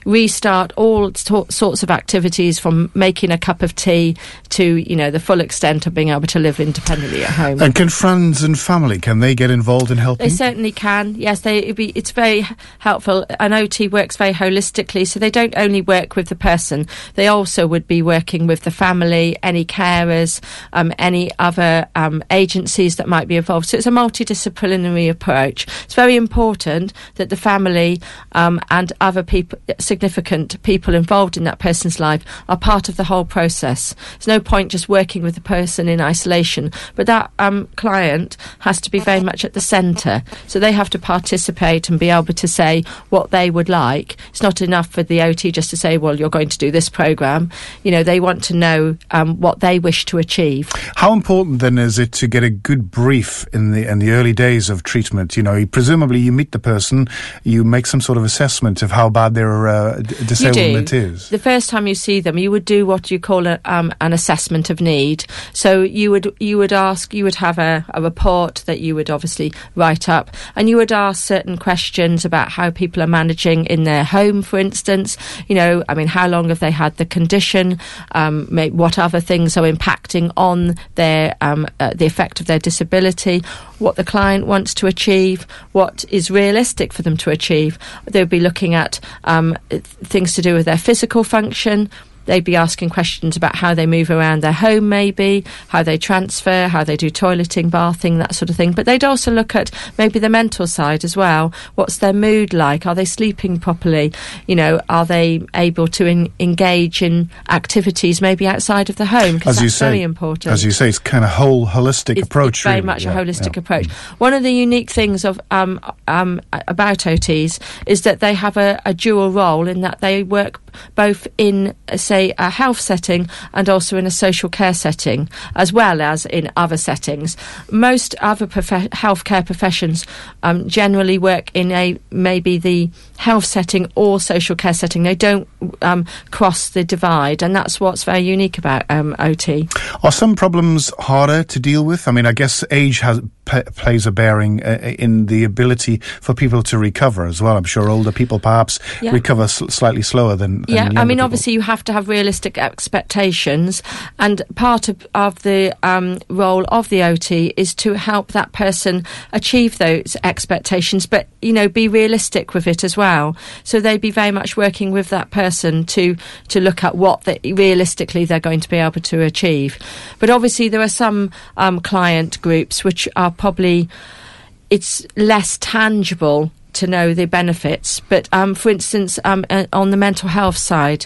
restart all t- sorts of activities, from making a cup of tea to, you know, the full extent of being able to live independently at home. And can friends and family, can they get involved in helping? They certainly can. Yes, they. It'd be, it's very helpful. An O T works very holistically, so they don't only work with the person. They also would be working with the family, any carers, um, any other um, agencies that might be involved. So it's a multidisciplinary approach. It's very important that the family um, and other people, significant people involved in that person's life, are part of the whole process. There's no point just working with the person in isolation, but that um, client has to be very much at the centre. So they have to participate and be able to say what they would like. It's not enough for the O T just to say, well, you're going to do this programme. You know, they want to know um, what they wish to achieve. How important then is it to get a good brief in the in the early days of treatment? You know, you, presumably you meet the person, you make some sort of assessment of how bad their uh, d- disablement is. The first time you see them, you would do what you call a, um, an assessment of need. So you would you would ask, you would have a, a report that you would obviously write up, and you would ask certain questions about how people are managing in their home, for instance. You know, I mean, how long have they had the condition? Um, may, what other things are impacting on their um, uh, the effect of their disability? What the client wants to achieve? What is realistic for them to achieve? They'll be looking at um, things to do with their physical function. They'd be asking questions about how they move around their home, maybe, how they transfer, how they do toileting, bathing, that sort of thing. But they'd also look at maybe the mental side as well. What's their mood like? Are they sleeping properly? You know, are they able to in, engage in activities maybe outside of the home? Because that's you say, very important. As you say, it's kind of whole holistic it's, approach. It's very really. much yeah, a holistic yeah. approach. One of the unique things of um, um, about O Ts is that they have a, a dual role in that they work both in, uh, say, a health setting and also in a social care setting, as well as in other settings. Most other prof- healthcare professions um, generally work in a maybe the health setting or social care setting. They don't um, cross the divide, and that's what's very unique about um, O T. Are some problems harder to deal with? I mean, I guess age has p- plays a bearing uh, in the ability for people to recover as well. I'm sure older people perhaps yeah. recover s- slightly slower than, than yeah. younger I mean, people. obviously, you have to have realistic expectations, and part of, of the um, role of the O T is to help that person achieve those expectations, but you know, be realistic with it as well. So they'd be very much working with that person to to look at what they, realistically they're going to be able to achieve. But obviously, there are some um, client groups which are probably it's less tangible to know the benefits. But um, for instance, um, uh, on the mental health side,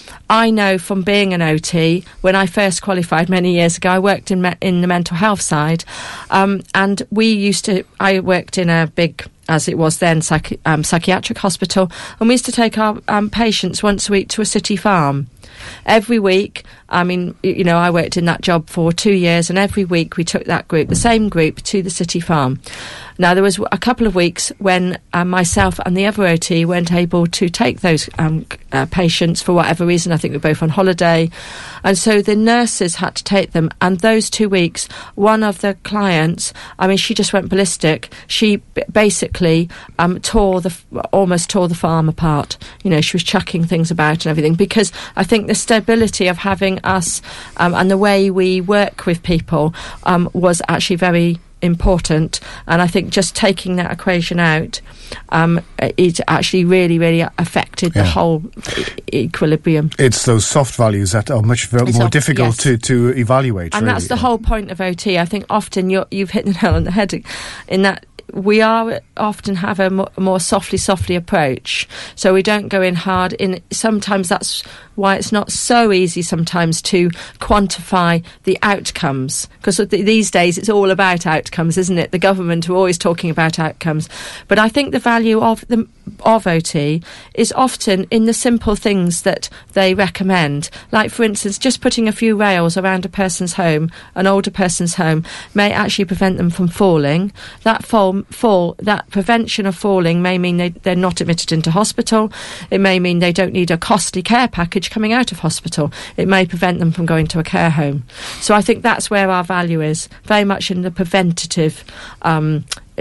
I know from being an O T, when I first qualified many years ago, I worked in me- in the mental health side, um, and we used to. I worked in a big, as it was then, psych- um, psychiatric hospital, and we used to take our um, patients once a week to a city farm. Every week, I mean, you know, I worked in that job for two years, and every week we took that group, the same group, to the city farm. Now, there was a couple of weeks when uh, myself and the other O T weren't able to take those um, uh, patients for whatever reason. I think we were both on holiday. And so the nurses had to take them. And those two weeks, one of the clients, I mean, she just went ballistic. She b- basically um, tore the, almost tore the farm apart. You know, she was chucking things about and everything, because I think the stability of having us um, and the way we work with people um, was actually very important. And I think just taking that equation out, um, it actually really, really affected yeah. the whole e- equilibrium. It's those soft values that are much very it's more off, difficult yes. to, to evaluate. And really. that's the whole point of O T. I think often you're, you've hit the nail on the head in that we are often have a more, a more softly, softly approach. So we don't go in hard. In sometimes that's why it's not so easy sometimes to quantify the outcomes, because th- these days it's all about outcomes, isn't it? The government are always talking about outcomes. But I think the value of the of O T is often in the simple things that they recommend. Like, for instance, just putting a few rails around a person's home, an older person's home, may actually prevent them from falling. That fall, fall that prevention of falling may mean they, they're not admitted into hospital. It may mean they don't need a costly care package coming out of hospital. It may prevent them from going to a care home. So I think that's where our value is, very much in the preventative um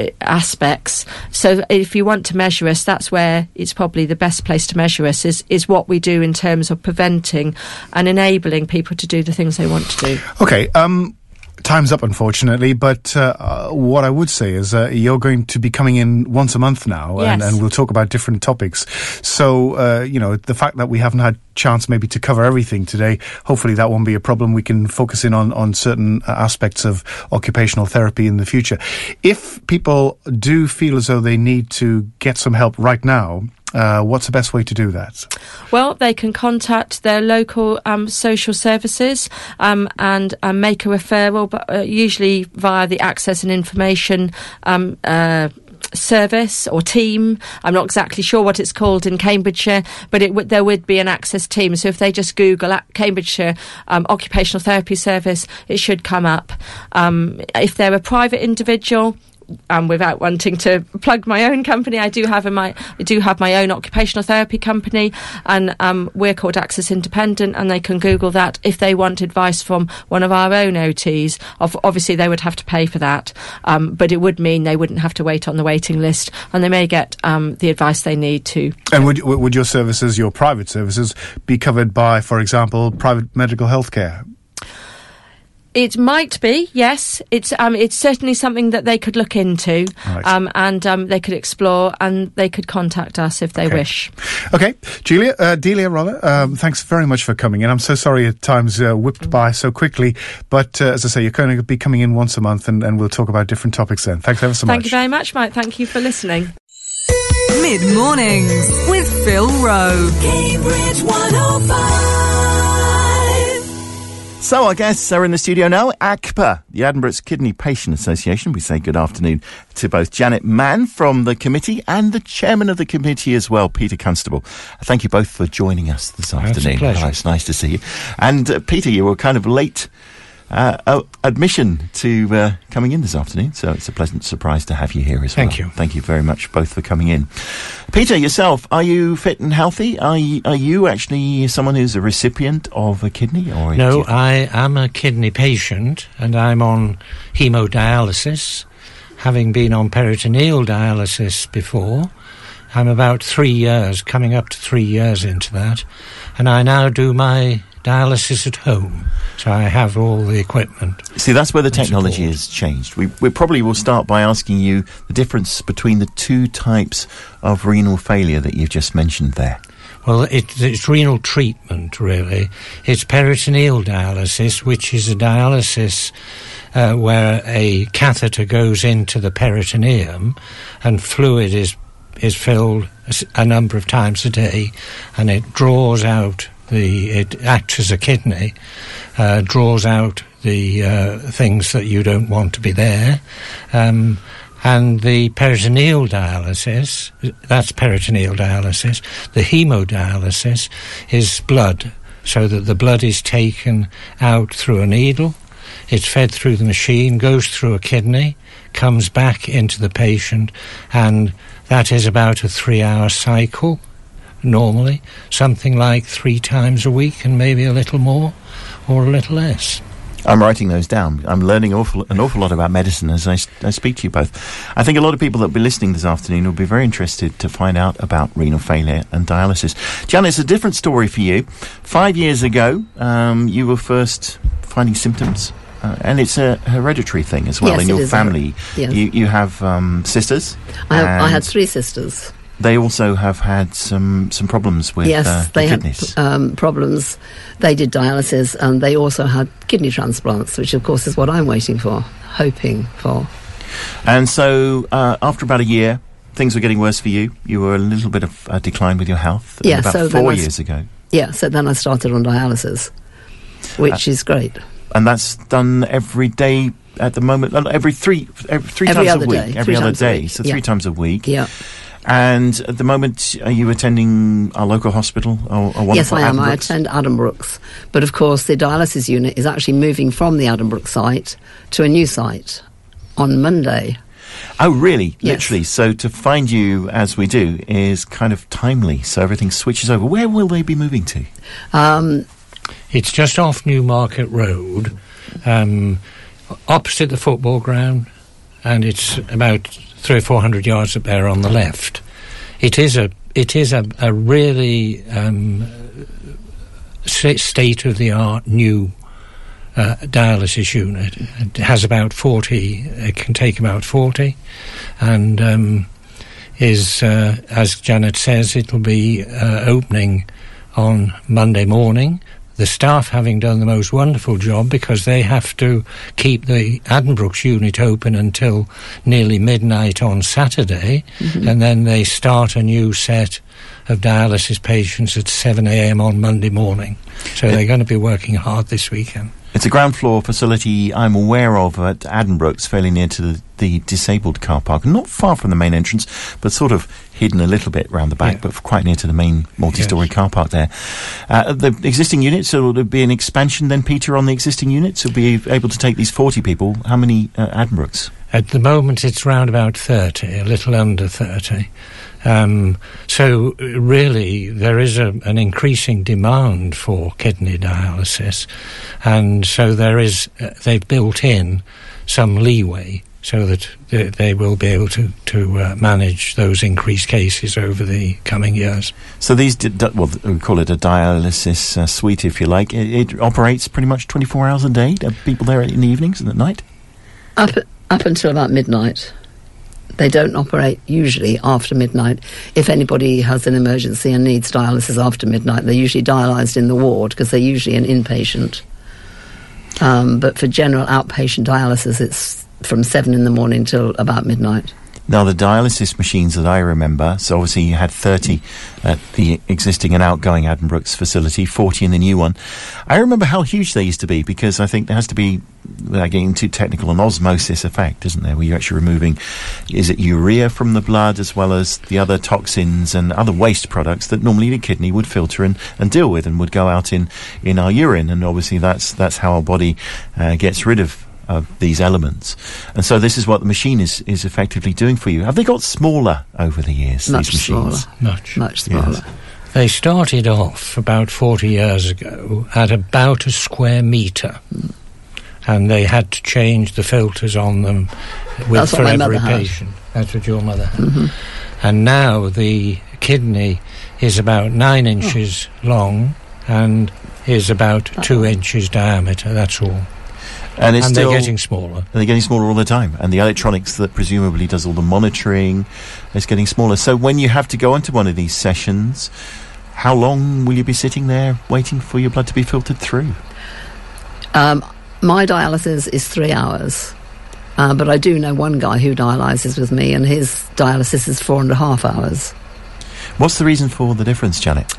aspects. So if you want to measure us, that's where it's probably the best place to measure us, is, is what we do in terms of preventing and enabling people to do the things they want to do. Okay, um... time's up, unfortunately, but uh, uh, what I would say is uh, you're going to be coming in once a month now, yes. and, and we'll talk about different topics. So, uh, you know, the fact that we haven't had chance maybe to cover everything today, hopefully that won't be a problem. We can focus in on, on certain uh, aspects of occupational therapy in the future. If people do feel as though they need to get some help right now, Uh, what's the best way to do that? Well, they can contact their local um, social services um, and uh, make a referral, but uh, usually via the Access and Information um, uh, service or team. I'm not exactly sure what it's called in Cambridgeshire, but it w- there would be an access team. So if they just Google Cambridgeshire um, Occupational Therapy Service, it should come up. Um, if they're a private individual, Um, without wanting to plug my own company, I do have a, my I do have my own occupational therapy company, and um, we're called Access Independent, and they can Google that if they want advice from one of our own O Ts. Of, obviously, they would have to pay for that, um, but it would mean they wouldn't have to wait on the waiting list, and they may get um, the advice they need to. And would would your services, your private services, be covered by, for example, private medical health care? It might be, yes. It's um, it's certainly something that they could look into, right. um, and um, they could explore, and they could contact us if they okay. wish. Okay, Julia, uh, Delia, rather. Um, thanks very much for coming in. I'm so sorry at times uh, whipped by so quickly, but uh, as I say, you're going to be coming in once a month, and, and we'll talk about different topics then. Thanks ever so much. Thank you very much, Mike. Thank you for listening. Mid Mornings with Phil Rowe. Cambridge one oh five. So our guests are in the studio now. A C P A, the Addenbrooke's Kidney Patient Association. We say good afternoon to both Janet Mann from the committee and the chairman of the committee as well, Peter Constable. Thank you both for joining us this That's afternoon. a pleasure. Oh, it's nice to see you. And uh, Peter, you were kind of late uh, uh, admission to uh, coming in this afternoon, so it's a pleasant surprise to have you here as well. Thank you. Thank you very much both for coming in. Peter, yourself, are you fit and healthy? Are you, are you actually someone who's a recipient of a kidney? Or No, you... I am a kidney patient, and I'm on hemodialysis, having been on peritoneal dialysis before. I'm about three years, coming up to three years into that, and I now do my dialysis at home, so I have all the equipment. See, that's where the technology support. has changed. We, we probably will start by asking you the difference between the two types of renal failure that you've just mentioned there. Well, it, it's renal treatment, really. It's peritoneal dialysis, which is a dialysis uh, where a catheter goes into the peritoneum and fluid is is filled a, a number of times a day, and it draws out the, it acts as a kidney, uh, draws out the uh, things that you don't want to be there. Um, and the peritoneal dialysis, that's peritoneal dialysis. The hemodialysis is blood, so that the blood is taken out through a needle, it's fed through the machine, goes through a kidney, comes back into the patient, and that is about a three-hour cycle. Normally, something like three times a week, and maybe a little more or a little less. I'm writing those down. I'm learning awful, an awful lot about medicine as I, I speak to you both. I think a lot of people that will be listening this afternoon will be very interested to find out about renal failure and dialysis. Janet, it's a different story for you. Five years ago, um, you were first finding symptoms, uh, and it's a hereditary thing as well yes, in your it is family. A, yes. You, you have um, sisters. I, have, I had three sisters. They also have had some, some problems with yes, uh, they the had kidneys. um, problems. They did dialysis, and they also had kidney transplants, which of course is what I'm waiting for, hoping for. And so uh, after about a year, things were getting worse for you. You were a little bit of a decline with your health. Yeah, about so four then I, years ago. Yeah, so then I started on dialysis, which uh, is great. And that's done every day at the moment, every three, every three every times a week, day, every other day, week. so yeah. three times a week. Yeah. And at the moment, are you attending our local hospital? Or, or one yes, I am. I Addenbrooke's? attend Addenbrooke's. But of course, the dialysis unit is actually moving from the Addenbrooke site to a new site on Monday. Oh, really? Yes. Literally. So to find you, as we do, is kind of timely. So everything switches over. Where will they be moving to? Um, it's just off Newmarket Road, um, opposite the football ground, and it's about three or four hundred yards up there on the left. It is a it is a, a really um, state of the art new uh, dialysis unit. It has about forty. It can take about forty, and um, is uh, as Janet says, it'll be uh, opening on Monday morning. The staff having done the most wonderful job, because they have to keep the Addenbrooke's unit open until nearly midnight on Saturday, mm-hmm. and then they start a new set of dialysis patients at seven a.m. on Monday morning. So it, they're going to be working hard this weekend. It's a ground floor facility I'm aware of at Addenbrooke's, fairly near to the, the disabled car park, not far from the main entrance, but sort of hidden a little bit round the back, yeah. but quite near to the main multi-storey yes. car park there. Uh, the existing units, so will there be an expansion then, Peter, on the existing units? Will be able to take these forty people. How many uh, Addenbrooke's? At the moment it's round about thirty, a little under thirty. Um, so really there is a, an increasing demand for kidney dialysis, and so there is uh, they've built in some leeway so that they, they will be able to, to uh, manage those increased cases over the coming years. So these, di- di- well, we call it a dialysis uh, suite, if you like. It, it operates pretty much twenty-four hours a day. Are people there in the evenings and at night? Up, up until about midnight. They don't operate usually after midnight. If anybody has an emergency and needs dialysis after midnight, they're usually dialysed in the ward, because they're usually an inpatient. Um, but for general outpatient dialysis, it's from seven in the morning till about midnight. Now, the dialysis machines that I remember, so obviously you had thirty at the existing and outgoing Addenbrooke's facility, forty in the new one. I remember how huge they used to be, because I think there has to be, without getting too technical, an osmosis effect, isn't there, where you're actually removing, is it urea from the blood, as well as the other toxins and other waste products that normally the kidney would filter and, and deal with, and would go out in, in our urine, and obviously that's, that's how our body uh, gets rid of of these elements. And so this is what the machine is, is effectively doing for you. Have they got smaller over the years, Much these machines? Smaller. Much. Much smaller. Yes. They started off about forty years ago at about a square metre. Mm. And they had to change the filters on them with for every patient. That's what your mother had. Mm-hmm. And now the kidney is about nine inches oh. long and is about oh. two inches diameter, that's all. And, it's and still, they're getting smaller. And they're getting smaller all the time. And the electronics that presumably does all the monitoring is getting smaller. So when you have to go onto one of these sessions, how long will you be sitting there waiting for your blood to be filtered through? Um, my dialysis is three hours. Uh, but I do know one guy who dialyses with me, and his dialysis is four and a half hours. What's the reason for the difference, Janet?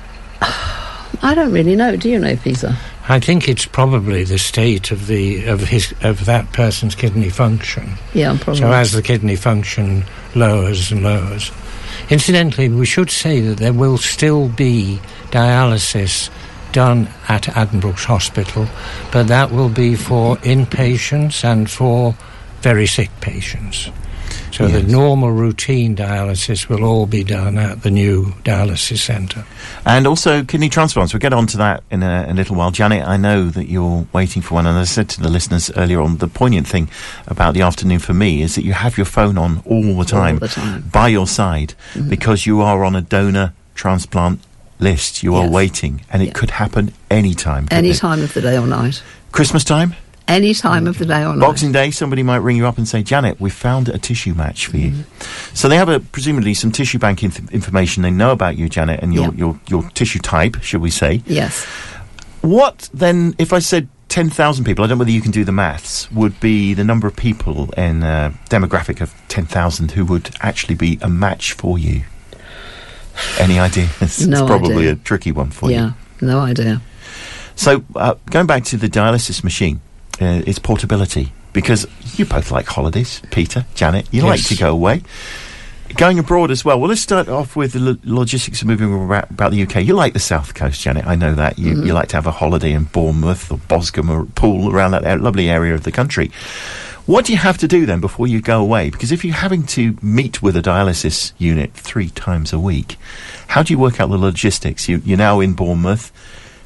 I don't really know. Do you know, Peter? I think it's probably the state of the of his of that person's kidney function. Yeah, probably. So as the kidney function lowers and lowers. Incidentally, we should say that there will still be dialysis done at Addenbrooke's Hospital, but that will be for inpatients and for very sick patients. So yes. the normal routine dialysis will all be done at the new dialysis centre. And also kidney transplants. We'll get on to that in a, a little while. Janet, I know that you're waiting for one, and as I said to the listeners earlier on, the poignant thing about the afternoon for me is that you have your phone on all the time, all the time. by your side, mm-hmm. because you are on a donor transplant list. You yes. are waiting, and it yeah. could happen any time. Any time of the day or night. Christmas time? Any time of the day or night. Boxing Day, somebody might ring you up and say, Janet, we found a tissue match for you. Mm. So they have a, presumably some tissue bank inf- information. They know about you, Janet, and your, yeah. your, your tissue type, should we say. Yes. What then, if I said ten thousand people, I don't know whether you can do the maths, would be the number of people in a demographic of ten thousand who would actually be a match for you? Any idea? It's, no it's probably idea. a tricky one for yeah, you. Yeah, no idea. So uh, going back to the dialysis machine, Uh, its portability, because you both like holidays, Peter, Janet, you yes. like to go away. Going abroad as well. Well, let's start off with the lo- logistics of moving about, about the U K. You like the South Coast, Janet, I know that. You, mm-hmm. you like to have a holiday in Bournemouth or Boscombe or Poole, around that uh, lovely area of the country. What do you have to do then before you go away? Because if you're having to meet with a dialysis unit three times a week, how do you work out the logistics? You, you're now in Bournemouth.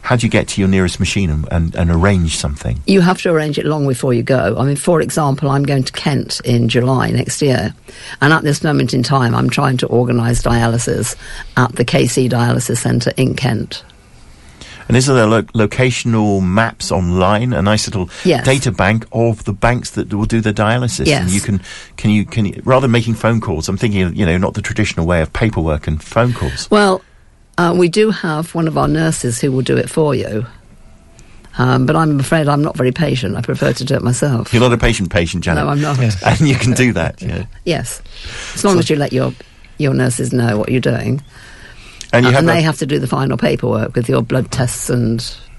how do you get to your nearest machine and, and, and arrange something? You have to arrange it long before you go. I mean, for example, I'm going to Kent in July next year, and at this moment in time, I'm trying to organise dialysis at the K C Dialysis Centre in Kent. And is there lo- locational maps online, a nice little yes. data bank of the banks that will do the dialysis? Yes. And you can, can you, can you, rather than making phone calls, I'm thinking, you know, not the traditional way of paperwork and phone calls. Well, uh, we do have one of our nurses who will do it for you. Um, but I'm afraid I'm not very patient. I prefer to do it myself. You're not a patient patient, Janet. No, I'm not. Yes. And you can do that, yeah. Yes. As long so, as you let your, your nurses know what you're doing. And, you uh, have and a, they have to do the final paperwork with your blood tests and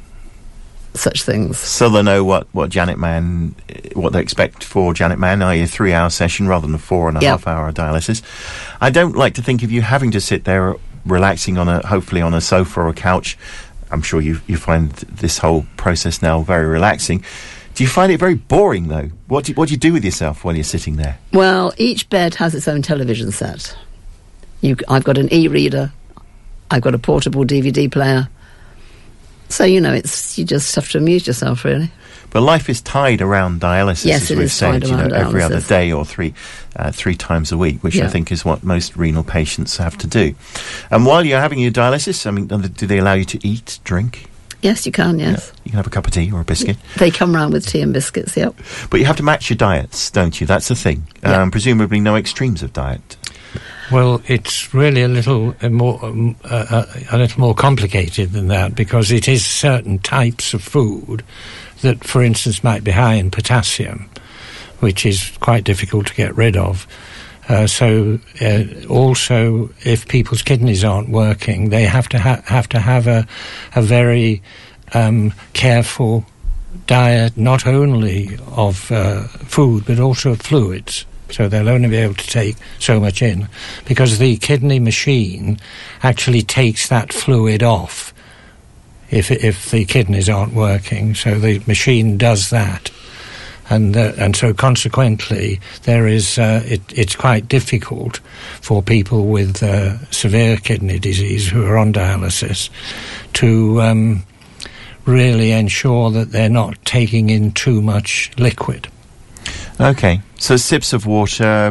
such things. So they know what, what Janet Mann, what they expect for Janet Mann, that is a three-hour session rather than a four and a yep. half hour dialysis. I don't like to think of you having to sit there relaxing on a, hopefully on a sofa or a couch. I'm sure you you find this whole process now very relaxing. Do you find it very boring, though? What do, what do you do with yourself when you're sitting there? Well, each bed has its own television set. You, I've got an e-reader. I've got a portable D V D player. So, you know, it's you just have to amuse yourself, really. But life is tied around dialysis, yes, as it we've is said, tied you know, around every dialysis. other day or three uh, three times a week, which yeah. I think is what most renal patients have to do. And while you're having your dialysis, I mean, do they allow you to eat, drink? Yes, you can, yes. Yeah, you can have a cup of tea or a biscuit. They come round with tea and biscuits, yep. But you have to match your diets, don't you? That's the thing. Yep. Um, presumably no extremes of diet. Well, it's really a little uh, more um, uh, uh, a little more complicated than that, because it is certain types of food that, for instance, might be high in potassium, which is quite difficult to get rid of. Uh, so, uh, also, if people's kidneys aren't working, they have to ha- have to have a a very um, careful diet, not only of uh, food but also of fluids. So they'll only be able to take so much in, because the kidney machine actually takes that fluid off if if the kidneys aren't working. So the machine does that, and uh, and so consequently there is uh, it, it's quite difficult for people with uh, severe kidney disease who are on dialysis to um, really ensure that they're not taking in too much liquid. Okay, so sips of water,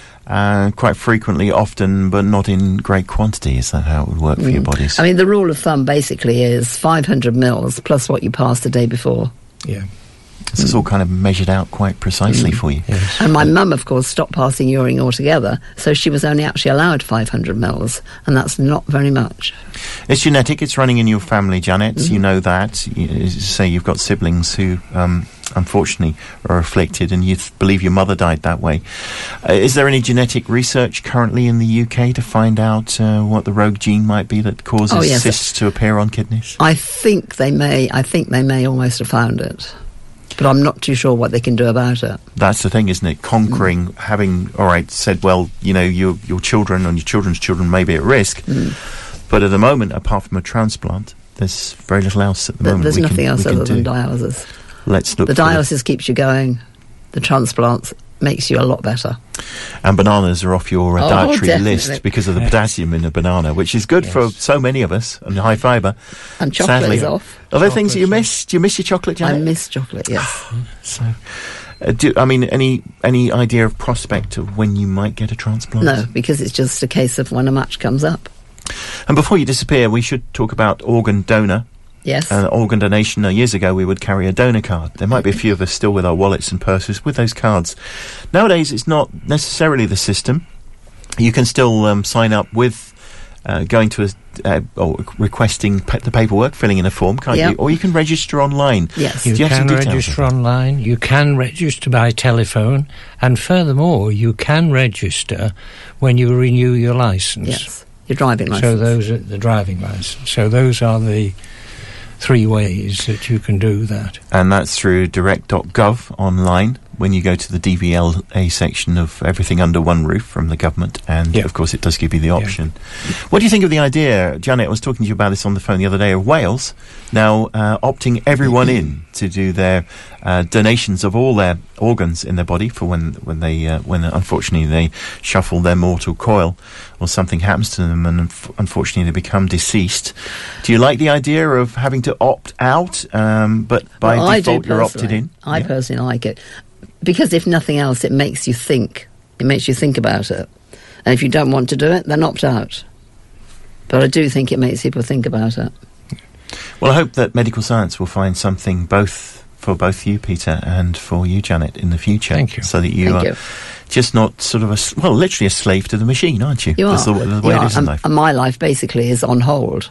uh, quite frequently, often, but not in great quantity. Is that how it would work for mm. your bodies? I mean, the rule of thumb basically is five hundred mils plus what you passed the day before. Yeah. So mm. it's all kind of measured out quite precisely mm. for you. Yes. And my mum, of course, stopped passing urine altogether, so she was only actually allowed five hundred mils, and that's not very much. It's genetic. It's running in your family, Janet. Mm. You know that. You, you say you've got siblings who, um, unfortunately, are afflicted, and you th- believe your mother died that way. Uh, is there any genetic research currently in the U K to find out uh, what the rogue gene might be that causes oh, yes. cysts to appear on kidneys? I think they may. I think they may almost have found it. But I'm not too sure what they can do about it. That's the thing, isn't it? Conquering, mm. having, all right, said, well, you know, your your children and your children's children may be at risk, mm. but at the moment, apart from a transplant, there's very little else at the Th- moment. There's we nothing can, else we other can than do. dialysis. Let's look. The for dialysis the keeps you going. The transplants makes you a lot better. And bananas are off your uh, Oh, dietary definitely. list because of the potassium in a banana, which is good Yes. for so many of us, and high fibre. And chocolate Sadly. is off. Are there things that you Chocolate's miss? Do you miss your chocolate, I Janet? miss chocolate, yes. So, uh, do, I mean, any any idea of prospect of when you might get a transplant? No, because it's just a case of when a match comes up. And before you disappear, we should talk about organ donor. Yes. Uh, organ donation. Uh, years ago, we would carry a donor card. There might be a few of us still with our wallets and purses with those cards. Nowadays, it's not necessarily the system. You can still um, sign up with uh, going to a uh, or requesting pa- the paperwork, filling in a form, can't Yep. you? Or you can register online. Yes. You Do you have some can details register of that? online, you can register by telephone, and furthermore, you can register when you renew your licence. Yes. Your driving licence. So those are the driving licence. So those are the three ways that you can do that. And that's through direct dot gov online. when you go to the D V L A section of everything under one roof from the government, and Yeah. of course it does give you the option. Yeah. What do you think of the idea, Janet? I was talking to you about this on the phone the other day, of Wales now uh, opting everyone in to do their uh, donations of all their organs in their body for when when they uh, when unfortunately they shuffle their mortal coil or something happens to them and unf- unfortunately they become deceased. Do you like the idea of having to opt out, um, but by Well, I do default you're opted personally. in? I Yeah. personally like it. Because if nothing else, it makes you think. It makes you think about it. And if you don't want to do it, then opt out. But I do think it makes people think about it. Well, I hope that medical science will find something both for both you, Peter, and for you, Janet, in the future. Thank you. So that you Thank are you. just not sort of a, s- well, literally a slave to the machine, aren't you? You That's are. the, the You way are. it is in and, life. and my life basically is on hold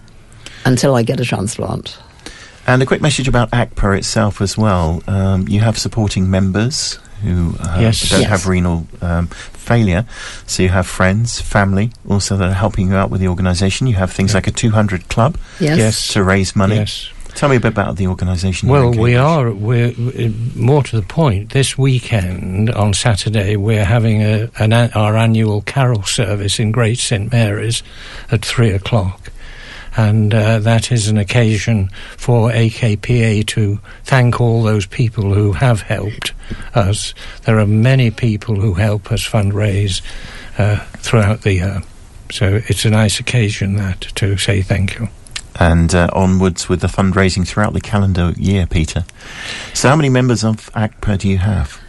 until I get a transplant. And a quick message about A C P A itself as well. Um, you have supporting members who uh, Yes. don't Yes. have renal um, failure. So you have friends, family, also that are helping you out with the organisation. You have things Yeah. like a two hundred club Yes. Yes. to raise money. Yes. Tell me a bit about the organisation. here Well, in we Cambridge. are. We're uh, more to the point. This weekend on Saturday, we're having a, an, a- our annual carol service in Great Saint Mary's at three o'clock, and uh, that is an occasion for A K P A to thank all those people who have helped us. There are many people who help us fundraise uh, throughout the year, so it's a nice occasion that to say thank you. And uh, onwards with the fundraising throughout the calendar year, Peter. So how many members of A C P A do you have?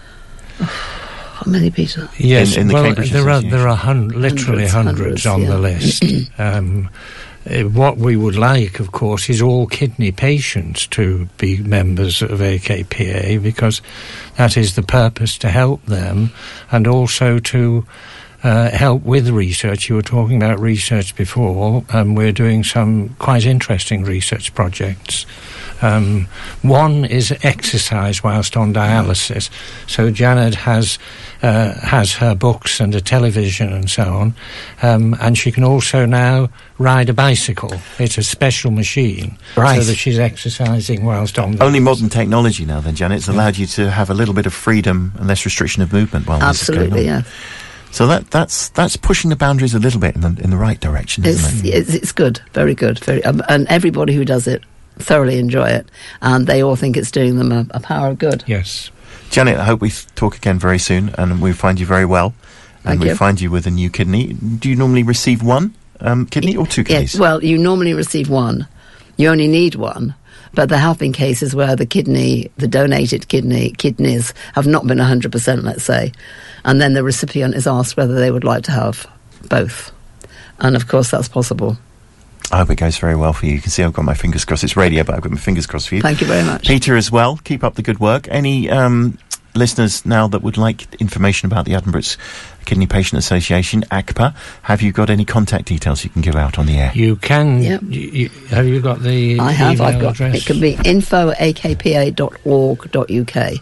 How many, Peter? Yes, in the well, Cambridge there are Association? there are hun- literally hundreds, Hundreds, hundreds, on yeah. the list. um, uh, what we would like, of course, is all kidney patients to be members of A K P A, because that is the purpose, to help them, and also to uh, help with research. You were talking about research before, and we're doing some quite interesting research projects. Um, one is exercise whilst on dialysis. So Janet has uh, has her books and a television and so on, um, and she can also now ride a bicycle. It's a special machine, Right. so that she's exercising whilst on. The Only modern technology now then, Janet, it's allowed you to have a little bit of freedom and less restriction of movement while this is Absolutely, going on. yeah. So that that's that's pushing the boundaries a little bit in the in the right direction, isn't It's, it? it's, it's good, very good. Very, um, and everybody who does it thoroughly enjoy it, and they all think it's doing them a, a power of good. Yes. Janet, I hope we th- talk again very soon, and we find you very well, and Thank we you. find you with a new kidney. Do you normally receive one um, kidney or two kidneys? Yes, well, you normally receive one. You only need one. But there have been cases where the kidney, the donated kidney, kidneys have not been one hundred percent, let's say. And then the recipient is asked whether they would like to have both. And of course, that's possible. I hope it goes very well for you. You can see I've got my fingers crossed. It's radio, but I've got my fingers crossed for you. Thank you very much. Peter as well. Keep up the good work. Any um, listeners now that would like information about the Addenbrookes Kidney Patient Association, A C P A, have you got any contact details you can give out on the air? You can. Yep. You, you, have you got the I have. email I've got. address? It can be info at a k p a dot org dot u k.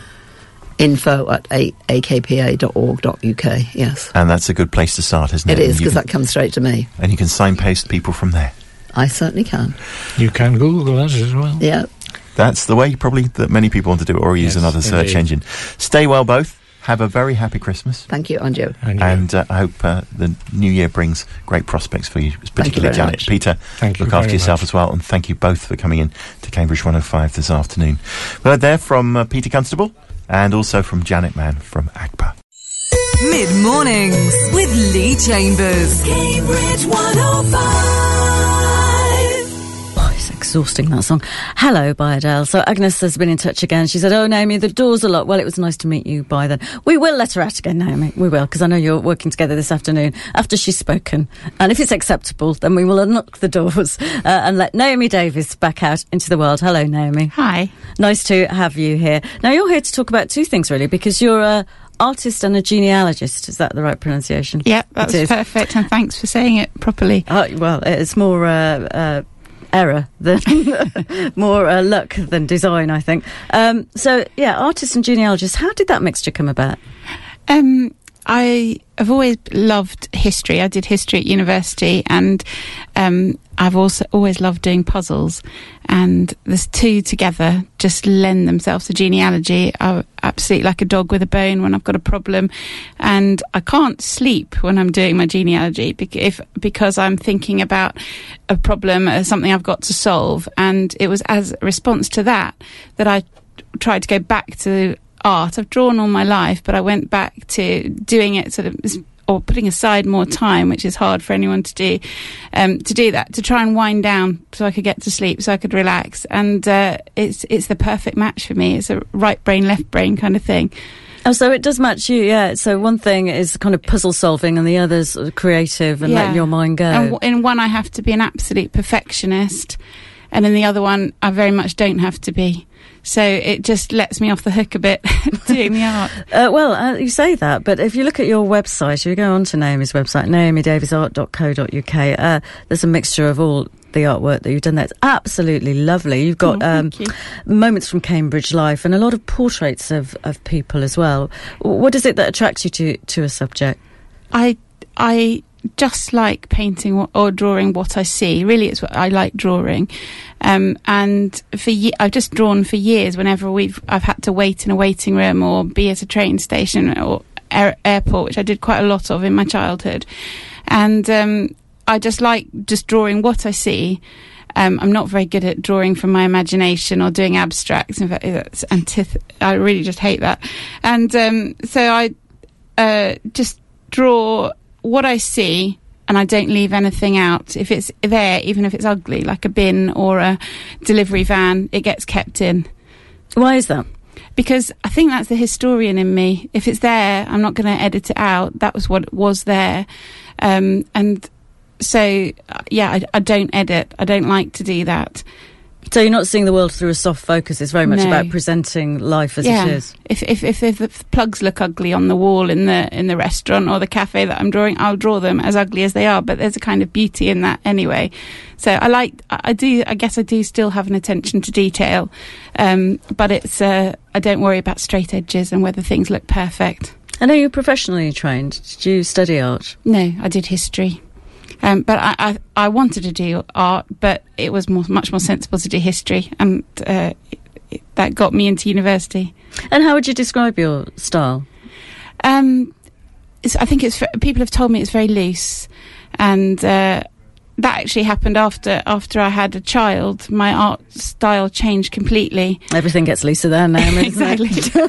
Info at a k p a dot org dot u k. Yes, And that's a good place to start, isn't it? it is, And you because can- that comes straight to me. And you can signpost people from there. I certainly can. You can Google us as well. Yeah. That's the way probably that many people want to do it, or use Yes, another search indeed. engine. Stay well both. Have a very happy Christmas. Thank you, and you. And, you. And uh, I hope uh, the new year brings great prospects for you, particularly very Janet. much. Peter, Thank you look after very yourself much. as well, and thank you both for coming in to Cambridge one oh five this afternoon. We heard there from uh, Peter Constable and also from Janet Mann from A C P A. Mid mornings with Lee Chambers. Cambridge one oh five. Oh, it's exhausting, that song. Hello, by Adele. So Agnes has been in touch again. She said, oh, Naomi, the door's are locked. Well, it was nice to meet you by then. We will let her out again, Naomi. We will, because I know you're working together this afternoon after she's spoken. And if it's acceptable, then we will unlock the doors uh, and let Naomi Davis back out into the world. Hello, Naomi. Hi. Nice to have you here. Now, you're here to talk about two things, really, because you're a artist and a genealogist. Is that the right pronunciation? Yep, that's It is. perfect, and thanks for saying it properly. Oh, well, it's more uh, uh, error than more uh, luck than design, I think. Um, so, yeah, artist and genealogist. How did that mixture come about? Um, I have always loved history. I did history at university, and um, I've also always loved doing puzzles. And the two together just lend themselves to genealogy. I'm absolutely like a dog with a bone when I've got a problem, and I can't sleep when I'm doing my genealogy because, if, because I'm thinking about a problem or something I've got to solve. And it was as a response to that that I tried to go back to art. I've drawn all my life, but I went back to doing it sort of, or putting aside more time, which is hard for anyone to do, um, to do that, to try and wind down so I could get to sleep, so I could relax. And uh, it's it's the perfect match for me. It's a right brain, left brain kind of thing. Oh, so it does match you, yeah. So one thing is kind of puzzle solving and the other's creative and yeah. letting your mind go. And w- in one, I have to be an absolute perfectionist, and in the other one, I very much don't have to be. So it just lets me off the hook a bit doing the art. Uh, well, uh, you say that, but if you look at your website, if you go onto Naomi's website, naomi davies art dot co dot uk, uh, there's a mixture of all the artwork that you've done there. It's absolutely lovely. You've got oh, um, you. moments from Cambridge life and a lot of portraits of, of people as well. What is it that attracts you to, to a subject? I... I just like painting or drawing what I see. Really, it's what I like drawing. Um, and for ye- I've just drawn for years whenever we've I've had to wait in a waiting room or be at a train station or air- airport, which I did quite a lot of in my childhood. And um, I just like just drawing what I see. Um, I'm not very good at drawing from my imagination or doing abstracts. In fact, it's antith- I really just hate that. And um, so I uh, just draw what I see, and I don't leave anything out. If it's there, even if it's ugly, like a bin or a delivery van, it gets kept in. Why is that? Because I think that's the historian in me. If it's there, I'm not going to edit it out. That was what was there. Um, and so, yeah, I, I don't edit. I don't like to do that. So you're not seeing the world through a soft focus. It's very much no. about presenting life as yeah. it is. If, if if if the plugs look ugly on the wall in the in the restaurant or the cafe that I'm drawing, I'll draw them as ugly as they are. But there's a kind of beauty in that anyway. So I like, I do, I guess I do still have an attention to detail, um, but it's uh, I don't worry about straight edges and whether things look perfect. And are you professionally trained? Did you study art? No, I did history. Um, but I, I, I wanted to do art, but it was more, much more sensible to do history, and uh, it, it, that got me into university. And how would you describe your style? Um, it's, I think it's people have told me it's very loose, and uh, that actually happened after after I had a child. My art style changed completely. Everything gets looser there now. Exactly.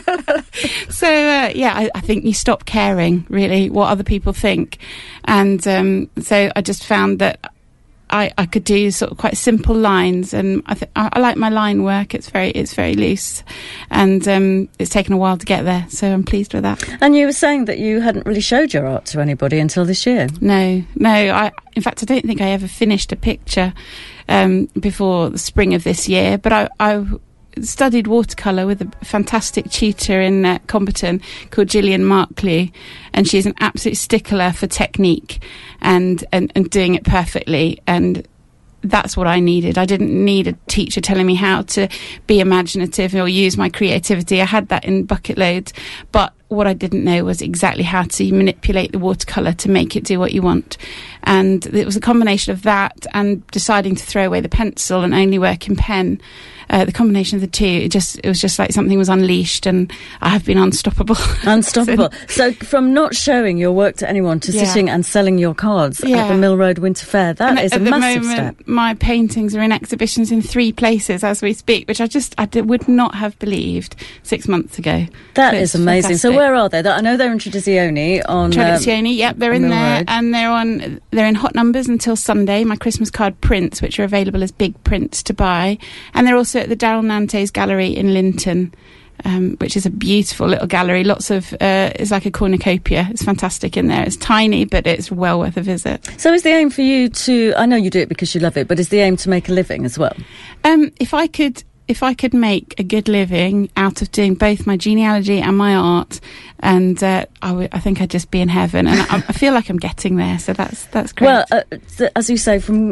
So uh, yeah, I, I think you stop caring really what other people think, and um, so I just found that I, I could do sort of quite simple lines, and I, th- I, I like my line work. It's very it's very loose, and um, it's taken a while to get there. So I'm pleased with that. And you were saying that you hadn't really showed your art to anybody until this year. No, no. I in fact I don't think I ever finished a picture um, before the spring of this year. But I. I studied watercolour with a fantastic tutor in uh, Comberton called Gillian Markley, and she's an absolute stickler for technique and, and, and doing it perfectly, and that's what I needed. I didn't need a teacher telling me how to be imaginative or use my creativity. I had that in bucket loads, but what I didn't know was exactly how to manipulate the watercolour to make it do what you want. And it was a combination of that and deciding to throw away the pencil and only work in pen. Uh, the combination of the two, it just it was just like something was unleashed, and I have been unstoppable. Unstoppable. So from not showing your work to anyone to Yeah. sitting and selling your cards Yeah. at the Mill Road Winter Fair, that And is at a the massive moment, step. my paintings are in exhibitions in three places as we speak, which I just I did, would not have believed six months ago. That So is it's amazing. So fantastic. where are they? I know they're in Tradizioni on... um, Tradizioni, yep, they're on in Mill there, Road. and they're on. They're in hot numbers until Sunday. My Christmas card prints, which are available as big prints to buy, and they're also at the Darrell Nantes Gallery in Linton, um, which is a beautiful little gallery. Lots of uh, it's like a cornucopia. It's fantastic in there. It's tiny, but it's well worth a visit. So is the aim for you to... I know you do it because you love it, but is the aim to make a living as well? Um, if I could. If I could make a good living out of doing both my genealogy and my art, and uh, I, w- I think I'd just be in heaven. And I, I feel like I'm getting there, so that's that's great. Well, uh, th- as you say, from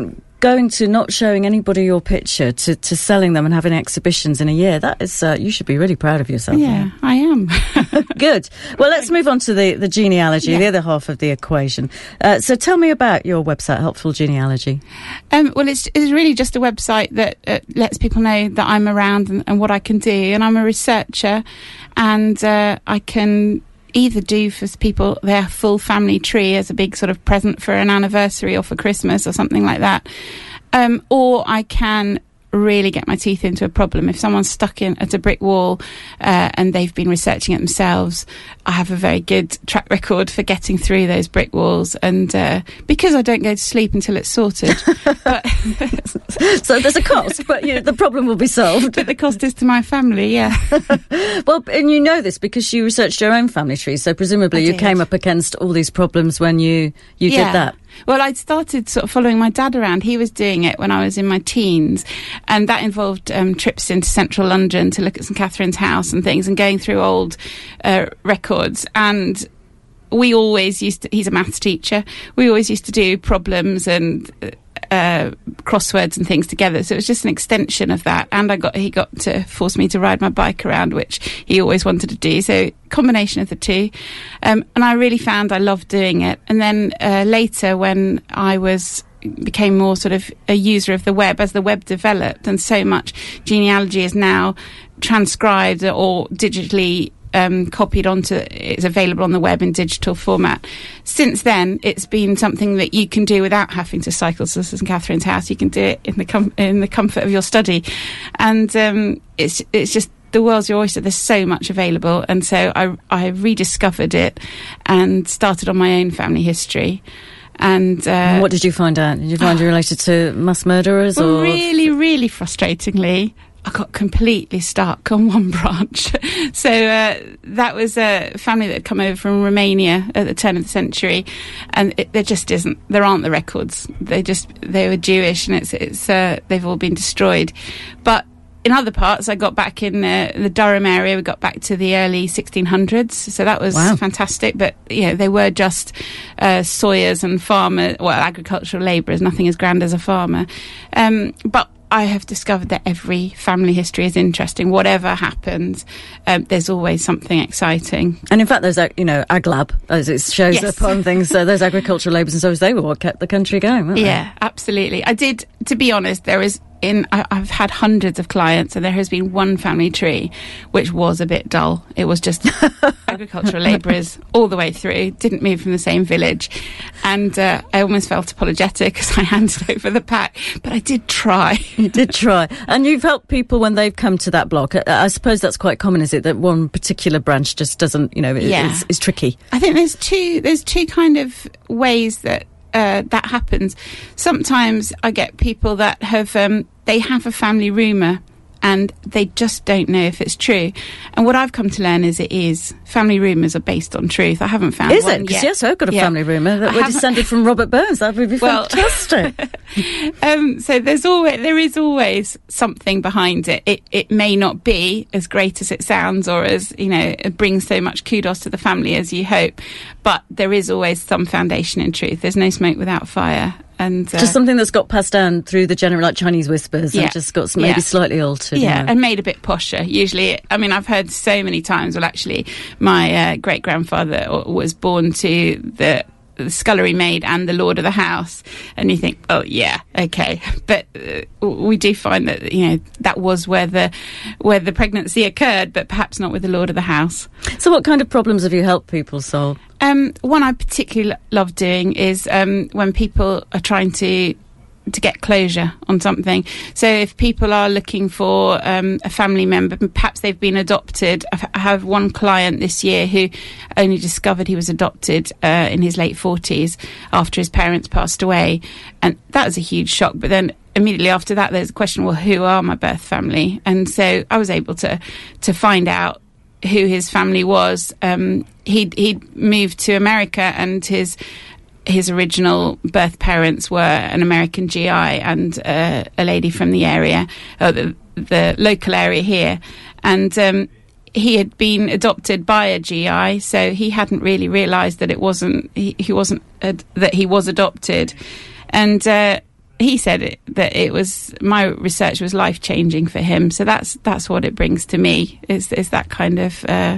going to not showing anybody your picture to, to selling them and having exhibitions in a year, that is, uh, you should be really proud of yourself. Yeah, I am. Good. Well, let's move on to the, the genealogy, yeah. the other half of the equation. Uh, so tell me about your website, Helpful Genealogy. Um, well, it's, it's really just a website that uh, lets people know that I'm around and, and what I can do. And I'm a researcher, and uh, I can either do for people their full family tree as a big sort of present for an anniversary or for Christmas or something like that, um, or I can really get my teeth into a problem. If someone's stuck in at a brick wall uh, and they've been researching it themselves, I have a very good track record for getting through those brick walls, and uh, because I don't go to sleep until it's sorted. But so there's a cost, but you know, the problem will be solved. But the cost is to my family, yeah. Well, and you know this because you researched your own family tree, so presumably I you did. came up against all these problems when you, you yeah. did that. Well, I'd started sort of following my dad around. He was doing it when I was in my teens, and that involved um, trips into central London to look at St Catherine's House and things, and going through old uh, records. And we always used to, he's a maths teacher, we always used to do problems and uh, crosswords and things together. So it was just an extension of that. And I got he got to force me to ride my bike around, which he always wanted to do. So combination of the two. Um, and I really found I loved doing it. And then uh, later, when I was became more sort of a user of the web, as the web developed, and so much genealogy is now transcribed or digitally Um, copied onto, it's available on the web in digital format. Since then, it's been something that you can do without having to cycle to St Catherine's House. You can do it in the com- in the comfort of your study, and um, it's it's just the world's your oyster. There's so much available, and so I I rediscovered it and started on my own family history. And uh, what did you find out? Did you find you related to mass murderers? Well, or really, really frustratingly, I got completely stuck on one branch. So uh, that was a family that had come over from Romania at the turn of the century, and it, there just isn't, there aren't the records. They just, they were Jewish, and it's, it's, uh, they've all been destroyed. But in other parts, I got back in uh, the Durham area, we got back to the early sixteen hundreds, so that was wow. fantastic. But, you know, they were just uh, sawyers and farmers, well, agricultural labourers, nothing as grand as a farmer. Um, but I have discovered that every family history is interesting. Whatever happens, um, there's always something exciting. And in fact, those, you know, AgLab, as it shows yes. up on things, uh, those agricultural labourers and so they were what kept the country going, weren't yeah, they? absolutely. I did, to be honest, there is, in I, I've had hundreds of clients, and there has been one family tree which was a bit dull. It was just agricultural labourers all the way through, didn't move from the same village, and uh, I almost felt apologetic as I handed over the pack, but I did try. You did try. And you've helped people when they've come to that block. I, I suppose that's quite common, is it, that one particular branch just doesn't, you know, yeah. is, is tricky? I think there's two, there's two kind of ways that Uh, that happens. Sometimes I get people that have um, they have a family rumour and they just don't know if it's true. And what I've come to learn is it is. Family rumours are based on truth. I haven't found is one it? Because yet. yes, I've got a yeah. family rumour that I we're haven't- descended from Robert Burns. That would be Well- fantastic. um, so there's always there is always something behind it. It it may not be as great as it sounds, or as, you know, it brings so much kudos to the family as you hope, but there is always some foundation in truth. There's no smoke without fire. And uh, just something that's got passed down through the general, like Chinese whispers, Yeah. and just got maybe Yeah. slightly altered. Yeah, you know. and made a bit posher. Usually, I mean, I've heard so many times, well, actually, my uh, great-grandfather was born to the, the scullery maid and the lord of the house. And you think, oh, yeah, okay. But uh, we do find that, you know, that was where the, where the pregnancy occurred, but perhaps not with the lord of the house. So what kind of problems have you helped people solve? Um, one I particularly lo- love doing is um, when people are trying to to get closure on something. So if people are looking for um, a family member, perhaps they've been adopted. I've, I have one client this year who only discovered he was adopted uh, in his late forties after his parents passed away, and that was a huge shock. But then immediately after that, there's a question, well, who are my birth family? And so I was able to to find out who his family was. Um, he'd, he'd moved to America, and his his original birth parents were an American G I and uh, a lady from the area, uh, the, the local area here. And um, he had been adopted by a G I, so he hadn't really realised that it wasn't he, he wasn't uh, that he was adopted. And uh, he said it, that it was, my research was life changing for him. So that's that's what it brings to me. Is is that kind of uh,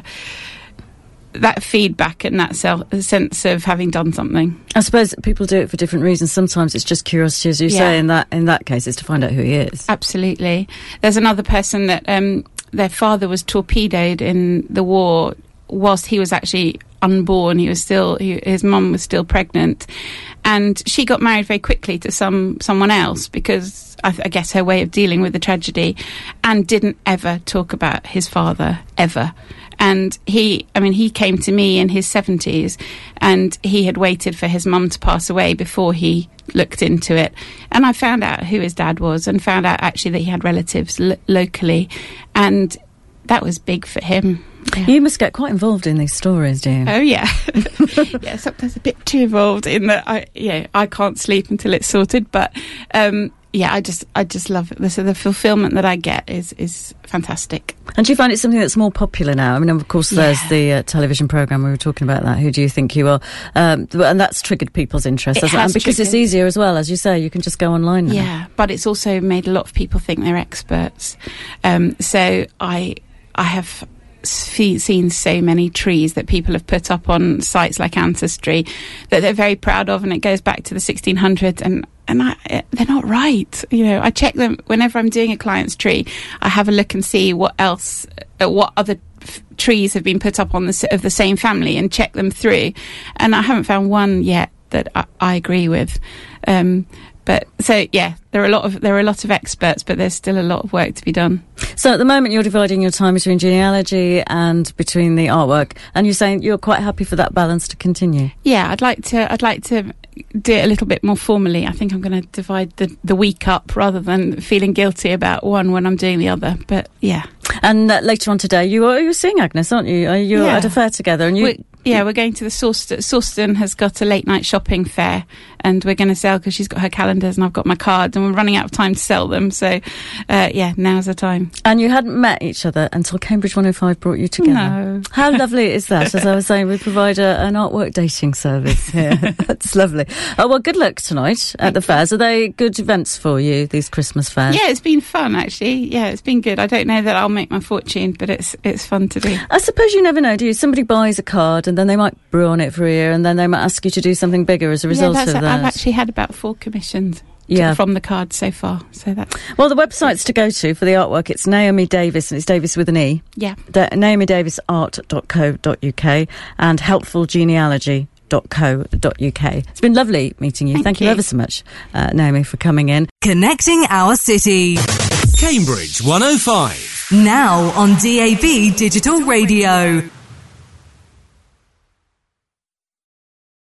that feedback and that self, sense of having done something. I suppose people do it for different reasons. Sometimes it's just curiosity, as you Yeah. say. In that in that case, it's to find out who he is. Absolutely. There's another person that um, their father was torpedoed in the war whilst he was actually unborn. He was still, he, his mum was still pregnant, and she got married very quickly to some someone else because I, I guess her way of dealing with the tragedy, and didn't ever talk about his father ever. And he, I mean, he came to me in his seventies, and he had waited for his mum to pass away before he looked into it. And I found out who his dad was, and found out actually that he had relatives lo- locally, and that was big for him. Yeah. You must get quite involved in these stories, do you? Oh yeah, yeah. Sometimes a bit too involved in that. I yeah, I can't sleep until it's sorted. But um, yeah, I just I just love it. So the fulfilment that I get is is fantastic. And do you find it something that's more popular now? I mean, of course, there's Yeah. the uh, television programme, we were talking about that, Who Do You Think You Are? Um, th- and that's triggered people's interest. It hasn't it? has And because it's triggered. easier as well, as you say, you can just go online now. Yeah, but it's also made a lot of people think they're experts. Um, so I I have see, seen so many trees that people have put up on sites like Ancestry that they're very proud of, and it goes back to the sixteen hundreds, and and I, they're not right. You know, I check them whenever I'm doing a client's tree. I have a look and see what else, uh, what other f- trees have been put up on the s- of the same family, and check them through, and I haven't found one yet that I, I agree with. Um, But so yeah, there are a lot of there are a lot of experts, but there's still a lot of work to be done. So at the moment, you're dividing your time between genealogy and between the artwork, and you're saying you're quite happy for that balance to continue. Yeah, I'd like to. I'd like to do it a little bit more formally. I think I'm going to divide the the week up rather than feeling guilty about one when I'm doing the other. But yeah, And uh, later on today, you are you're seeing Agnes, aren't you? Are you Yeah. at a fair together? And you. we, yeah, we're going to the Sawston. Sawston has got a late night shopping fair, and we're going to sell because she's got her calendars and I've got my cards, and we're running out of time to sell them. So, uh, yeah, now's the time. And you hadn't met each other until Cambridge one oh five brought you together. No. How lovely is that? As I was saying, we provide a, an artwork dating service here. That's lovely. Oh, well, good luck tonight at the fairs. Are they good events for you, these Christmas fairs? Yeah, it's been fun actually. Yeah, it's been good. I don't know that I'll make my fortune, but it's it's fun to do. I suppose you never know, do you? Somebody buys a card and then they might brew on it for a year, and then they might ask you to do something bigger as a result yeah, that's of a, that. I've actually had about four commissions to- Yeah. from the card so far. So that's Well, the websites to go to for the artwork, it's Naomi Davis, and it's Davis with an E. yeah. The, naomi davis art dot co dot uk and helpful genealogy dot co dot uk. It's been lovely meeting you. Thank Thank you you. ever so much, uh, Naomi, for coming in. Connecting our city. Cambridge one oh five. Now on D A B Digital Radio.